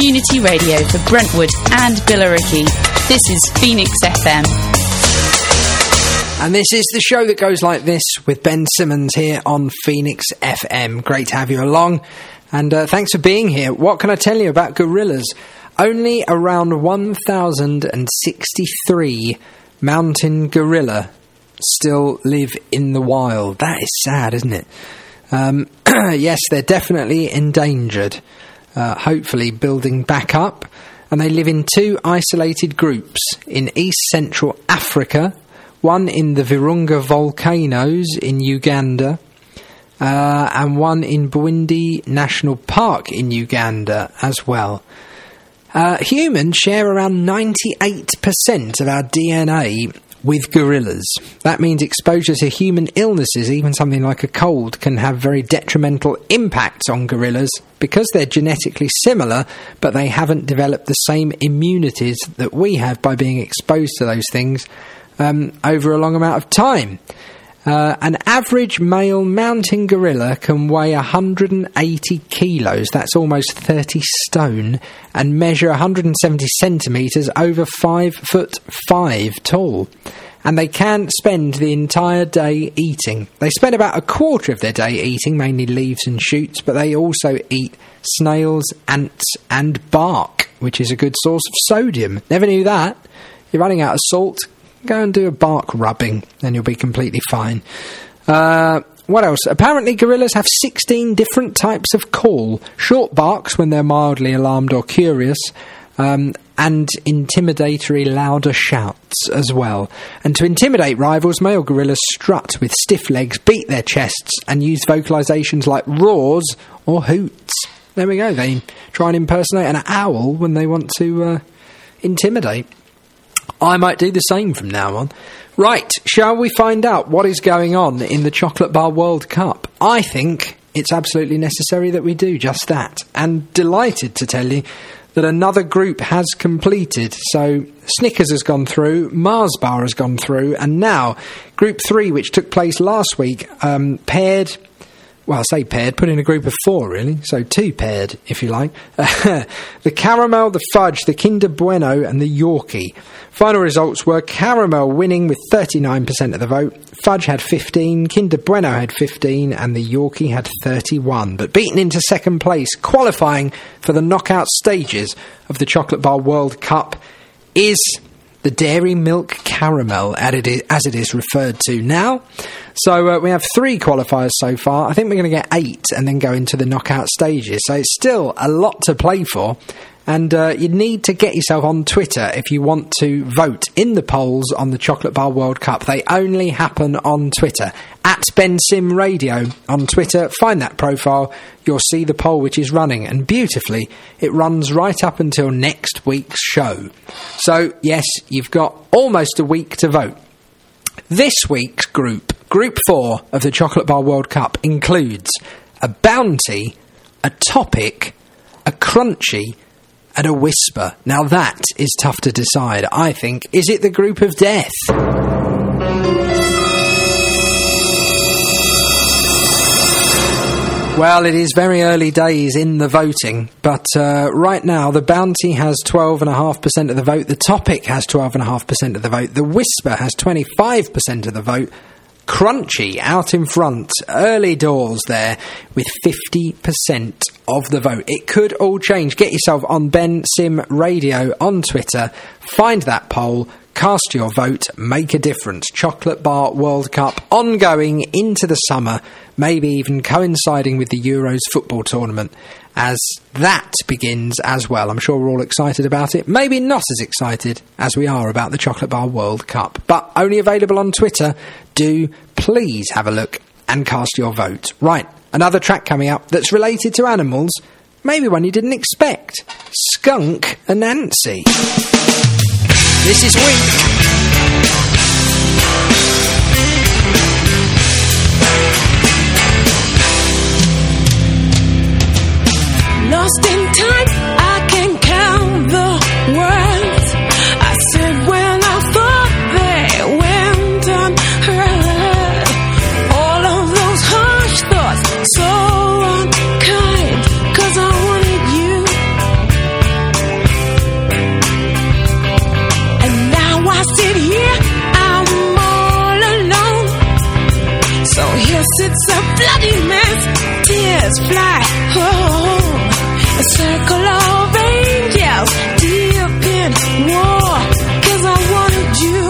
B: community radio for Brentwood and Billericay. This is Phoenix F M.
D: And this is the show that goes like this with Ben Simmons here on Phoenix F M. Great to have you along, and uh, thanks for being here. What can I tell you about gorillas? Only around one thousand sixty-three mountain gorilla still live in the wild. That is sad, isn't it? Um, yes, they're definitely endangered. Uh, hopefully building back up. And they live in two isolated groups in East Central Africa, one in the Virunga volcanoes in Uganda, uh, and one in Bwindi National Park in Uganda as well. Uh, humans share around ninety-eight percent of our D N A with gorillas. That means exposure to human illnesses, even something like a cold, can have very detrimental impacts on gorillas because they're genetically similar, but they haven't developed the same immunities that we have by being exposed to those things um, over a long amount of time. Uh, an average male mountain gorilla can weigh one hundred eighty kilos, that's almost thirty stone, and measure one hundred seventy centimetres, over five foot five tall. And they can spend the entire day eating. They spend about a quarter of their day eating, mainly leaves and shoots, but they also eat snails, ants, and bark, which is a good source of sodium. Never knew that. You're running out of salt, go and do a bark rubbing, then you'll be completely fine. Uh, what else? Apparently gorillas have sixteen different types of call. Short barks when they're mildly alarmed or curious, um, and intimidatory louder shouts as well. And to intimidate rivals, male gorillas strut with stiff legs, beat their chests, and use vocalisations like roars or hoots. There we go, they try and impersonate an owl when they want to uh, intimidate. I might do the same from now on. Right, shall we find out what is going on in the Chocolate Bar World Cup? I think it's absolutely necessary that we do just that. And delighted to tell you that another group has completed. So Snickers has gone through, Mars Bar has gone through, and now Group three, which took place last week, um, paired... Well, I say paired, put in a group of four, really. So two paired, if you like. The Caramel, the Fudge, the Kinder Bueno, and the Yorkie. Final results were Caramel winning with thirty-nine percent of the vote. Fudge had fifteen, Kinder Bueno had fifteen, and the Yorkie had thirty-one. But beaten into second place, qualifying for the knockout stages of the Chocolate Bar World Cup, is the Dairy Milk Caramel, as it is referred to now. So uh, we have three qualifiers so far. I think we're going to get eight and then go into the knockout stages. So it's still a lot to play for. And uh, you need to get yourself on Twitter if you want to vote in the polls on the Chocolate Bar World Cup. They only happen on Twitter. At Ben Sim Radio on Twitter. Find that profile. You'll see the poll which is running. And beautifully, it runs right up until next week's show. So, yes, you've got almost a week to vote. This week's group, Group four of the Chocolate Bar World Cup, includes a bounty, a topic, a crunchy, and a whisper. Now that is tough to decide, I think. Is it the group of death? Well, it is very early days in the voting, but uh, right now the bounty has twelve point five percent of the vote, the topic has twelve point five percent of the vote, the whisper has twenty-five percent of the vote, Crunchy out in front, early doors there, with fifty percent of the vote. It could all change. Get yourself on Ben Sim Radio on Twitter, find that poll, cast your vote, make a difference. Chocolate Bar World Cup ongoing into the summer, maybe even coinciding with the Euros football tournament, as that begins as well. I'm sure we're all excited about it. Maybe not as excited as we are about the Chocolate Bar World Cup, but only available on Twitter. Do please have a look and cast your vote. Right, another track coming up that's related to animals, maybe one you didn't expect. Skunk Anansi. This is Wink.
C: Lost in time, I can count the words I said when I thought they went unheard. All of those harsh thoughts, so unkind, 'cause I wanted you.
L: So here sits a bloody mess, tears fly, oh, a circle of angels, deep in war, 'cause I wanted you.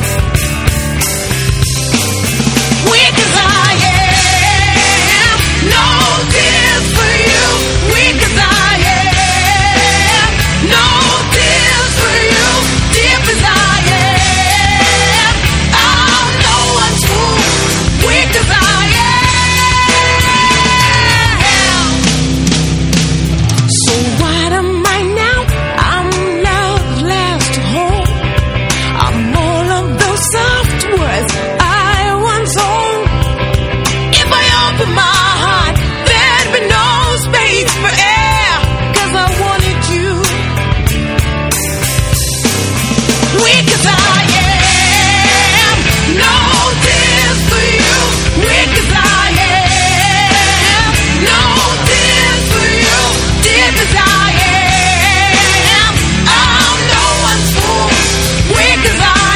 L: Weak as I am, no tears for you. Weak as I am, no tears for you. Deep as I am, I'm no one's fool. Weak as I am. So what am I now? I'm love's last home. I'm all of those soft words I once owned. If I open my heart, there'd be no space for air, 'cause I wanted you. Weak as I am, no tears for you. Weak as I am, no tears for you. Deep as I am, I'm no one's fool. Weak as I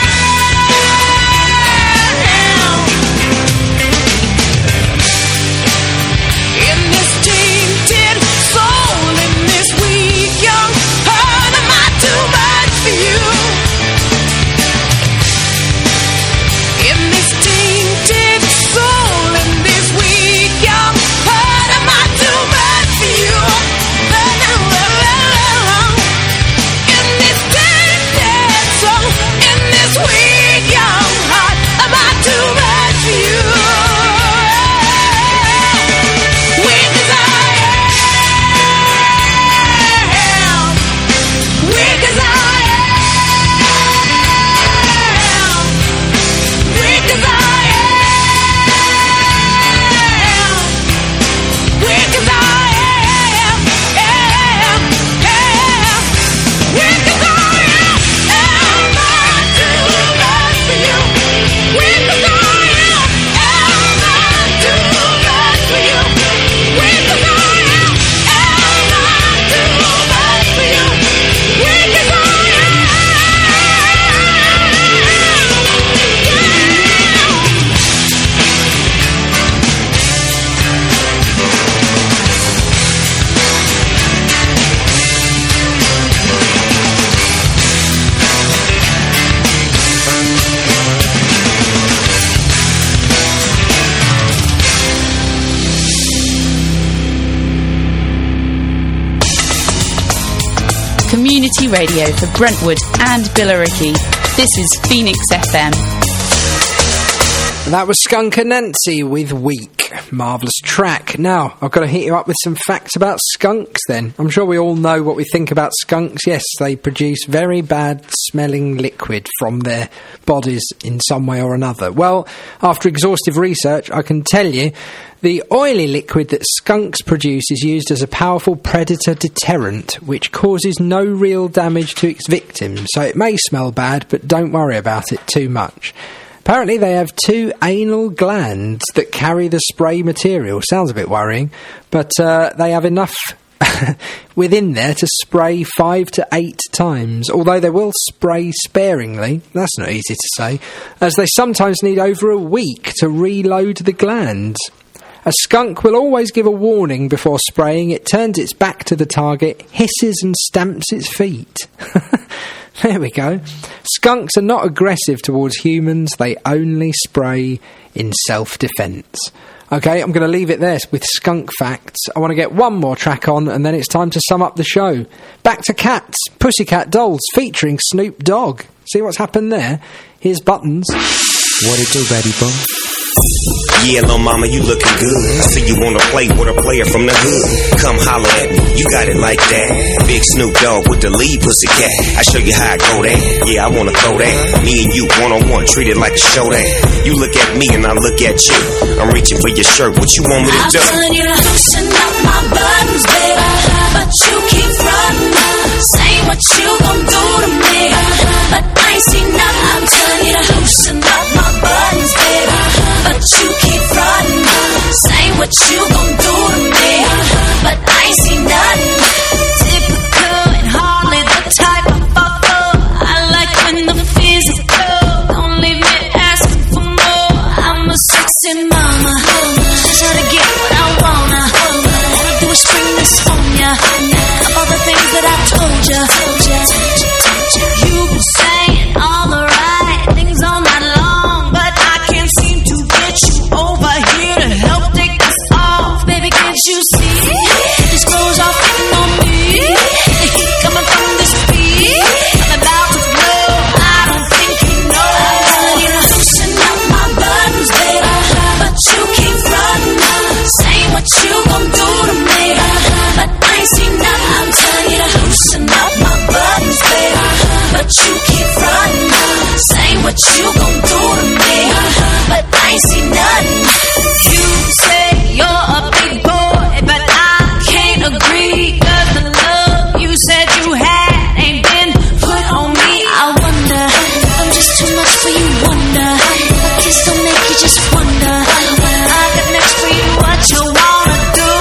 L: am. In this tainted soul, in this weak young heart, am I too much for you? In this tainted soul, in this weak young heart, am I too much for you? In this tainted soul, in this weak young heart, am I too much for you? Weak as I am, weak as I am, weak as I am, weak as I am, am, am, weak as I am, am I too much for you? Weak as I am, am I too much for you? Weak as I am, am I too much for you? Weak as I
B: Community radio for Brentwood and Billericay. This is Phoenix F M.
D: That was Skunk and Nancy with Weak. Marvellous track. Now, I've got to hit you up with some facts about skunks then. I'm sure we all know what we think about skunks. Yes, they produce very bad smelling liquid from their bodies in some way or another. Well, after exhaustive research, I can tell you the oily liquid that skunks produce is used as a powerful predator deterrent, which causes no real damage to its victims. So it may smell bad, but don't worry about it too much. Apparently they have two anal glands that carry the spray material. Sounds a bit worrying, but uh, they have enough within there to spray five to eight times, although they will spray sparingly. That's not easy to say, as they sometimes need over a week to reload the glands. A skunk will always give a warning before spraying. It turns its back to the target, hisses and stamps its feet. There we go. Skunks are not aggressive towards humans. They only spray in self-defence. Okay, I'm going to leave it there with skunk facts. I want to get one more track on, and then it's time to sum up the show. Back to Cats, Pussycat Dolls, featuring Snoop Dogg. See what's happened there? Here's Buttons.
M: What it do, baby boy?
N: Yeah, little mama, you looking good. I see you wanna play with a player from the hood. Come holler at me, you got it like that. Big Snoop Dogg with the lead pussycat. I show you how I go there. Yeah, I wanna throw that. Me and you one on one, treat it like a showdown. You look at me and I look at you. I'm reaching for your shirt. What you want me to do?
C: I'm telling you to loosen up my buttons, baby, but you keep running. Say what you gon' do to me, but I ain't seen nothing. I'm telling you to loosen up my buttons, baby, but you keep running. Say what you gon' do to me, but I ain't seen nothing. Typical and hardly the type I fall for. I like when the physical don't leave me asking for more. I'm a sex
L: Listen, mama, I try to get what I wanna. All I do is spring this on ya. Of all the things that I told ya. You've been saying all the right things all night long, but I can't seem to get you over here to help take this off. Baby, can't you see? These clothes are fitting on me. The heat coming from this beat. I'm about to blow. I don't think you know. I'm telling you to loosen up my buttons, baby. But you keep running. Saying what you gon' do to me. But I ain't seen nothing. I'm telling you to loosen up my buttons, baby. But you keep running. Saying what you gon' do to me. But I ain't seen nothing. You say you're a big boy, but I can't agree. Cause the love you said you had ain't been put on me. I wonder if I'm just too much for you, wonder. My kiss don't make you just wonder. I got next for you, what you wanna do.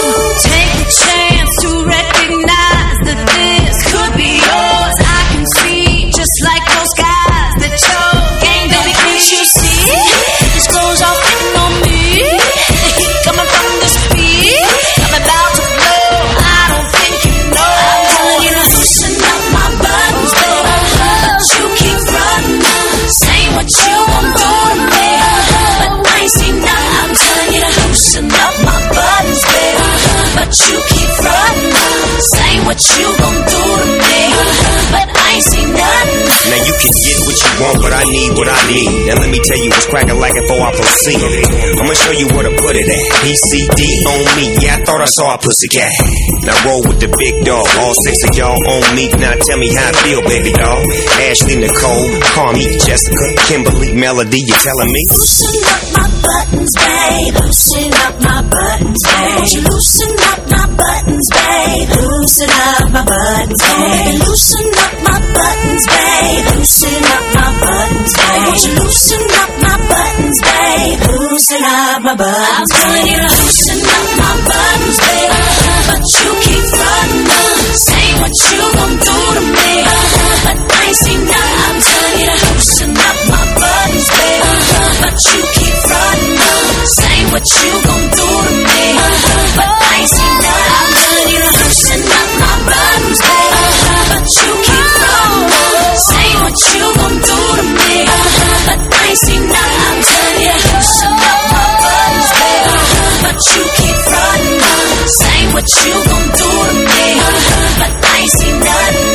L: Take a chance to recognize that this could be yours. I can see, just like those guys that your game, baby, can't you see? These clothes are fitting on me. The heat coming from the speed. I'm about to blow. I don't think you know. I'm telling you to loosen up my buttons, baby. But you keep running. Saying what you gon' do to me. But I ain't seen nothing. I'm telling you to loosen up my buttons, baby. But you keep running. Saying what you gon' do to me. But I ain't seen nothing.
N: Now you can get what you want, but I need what I need. Now let me tell you what's cracking like it before I proceed. I'ma show you where to put it at. P C D on me, yeah, I thought I saw a pussycat. Now roll with the big dog, all six of y'all on me. Now tell me how I feel, baby doll. Ashley, Nicole, Carmi, Jessica, Kimberly, Melody, you telling me?
L: Loosen up my buttons, babe. Loosen up my buttons, babe. Won't you loosen up my buttons, babe? Loosen up my buttons, babe. Loosen up my buttons, babe. Loosen up my buttons, babe. Won't you loosen up my buttons, babe? Loosen up my buttons. I'm telling you to loosen up my buttons, babe. But you keep running. Saying what you gon' do to me. But I ain't seen nothing. I'm telling you to loosen up my buttons, babe. But you keep running. Saying what you gon' do to me. But I ain't seen nothing. I'm telling you to loosen up my buttons, babe. But you keep running. Saying what you gon' do to me. But I ain't seen nothing. I'm telling you to loosen up my buttons, babe. But you keep running. Saying what you gon' do to me. But I ain't seen nothing.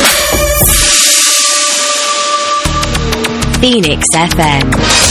G: Phoenix F M.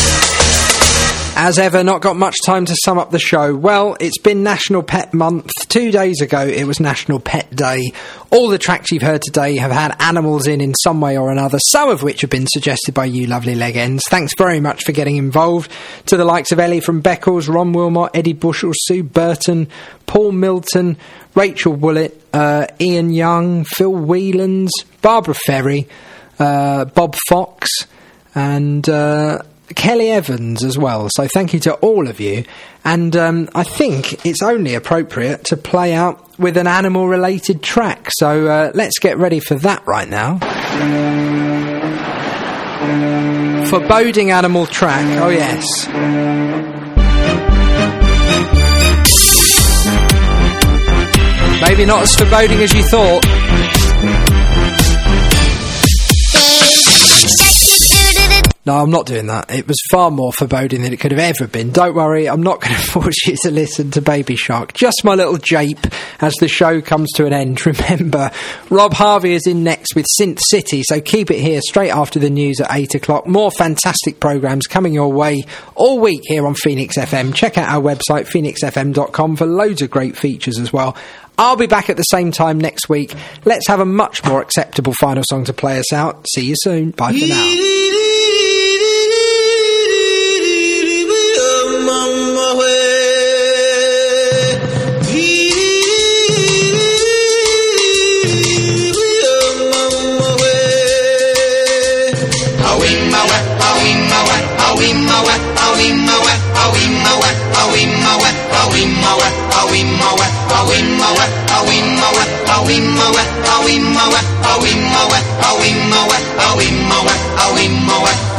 D: As ever, not got much time to sum up the show. Well, it's been National Pet Month. Two days ago, it was National Pet Day. All the tracks you've heard today have had animals in in some way or another, some of which have been suggested by you lovely leg ends. Thanks very much for getting involved. To the likes of Ellie from Beccles, Ron Wilmot, Eddie Bushell, Sue Burton, Paul Milton, Rachel Woollett, uh, Ian Young, Phil Whelans, Barbara Ferry, uh, Bob Fox, and uh, Kelly Evans as well. So thank you to all of you. And um, I think it's only appropriate to play out with an animal-related track. So uh, let's get ready for that right now. Foreboding animal track. Oh, yes. Maybe not as foreboding as you thought. No, I'm not doing that. It was far more foreboding than it could have ever been. Don't worry, I'm not going to force you to listen to Baby Shark. Just my little jape as the show comes to an end. Remember, Rob Harvey is in next with Synth City, so keep it here straight after the news at eight o'clock. More fantastic programmes coming your way all week here on Phoenix F M. Check out our website, phoenix f m dot com, for loads of great features as well. I'll be back at the same time next week. Let's have a much more acceptable final song to play us out. See you soon. Bye for now.
F: Awi mawa, awi mawa, awi mawa, awi mawa, awi mawa.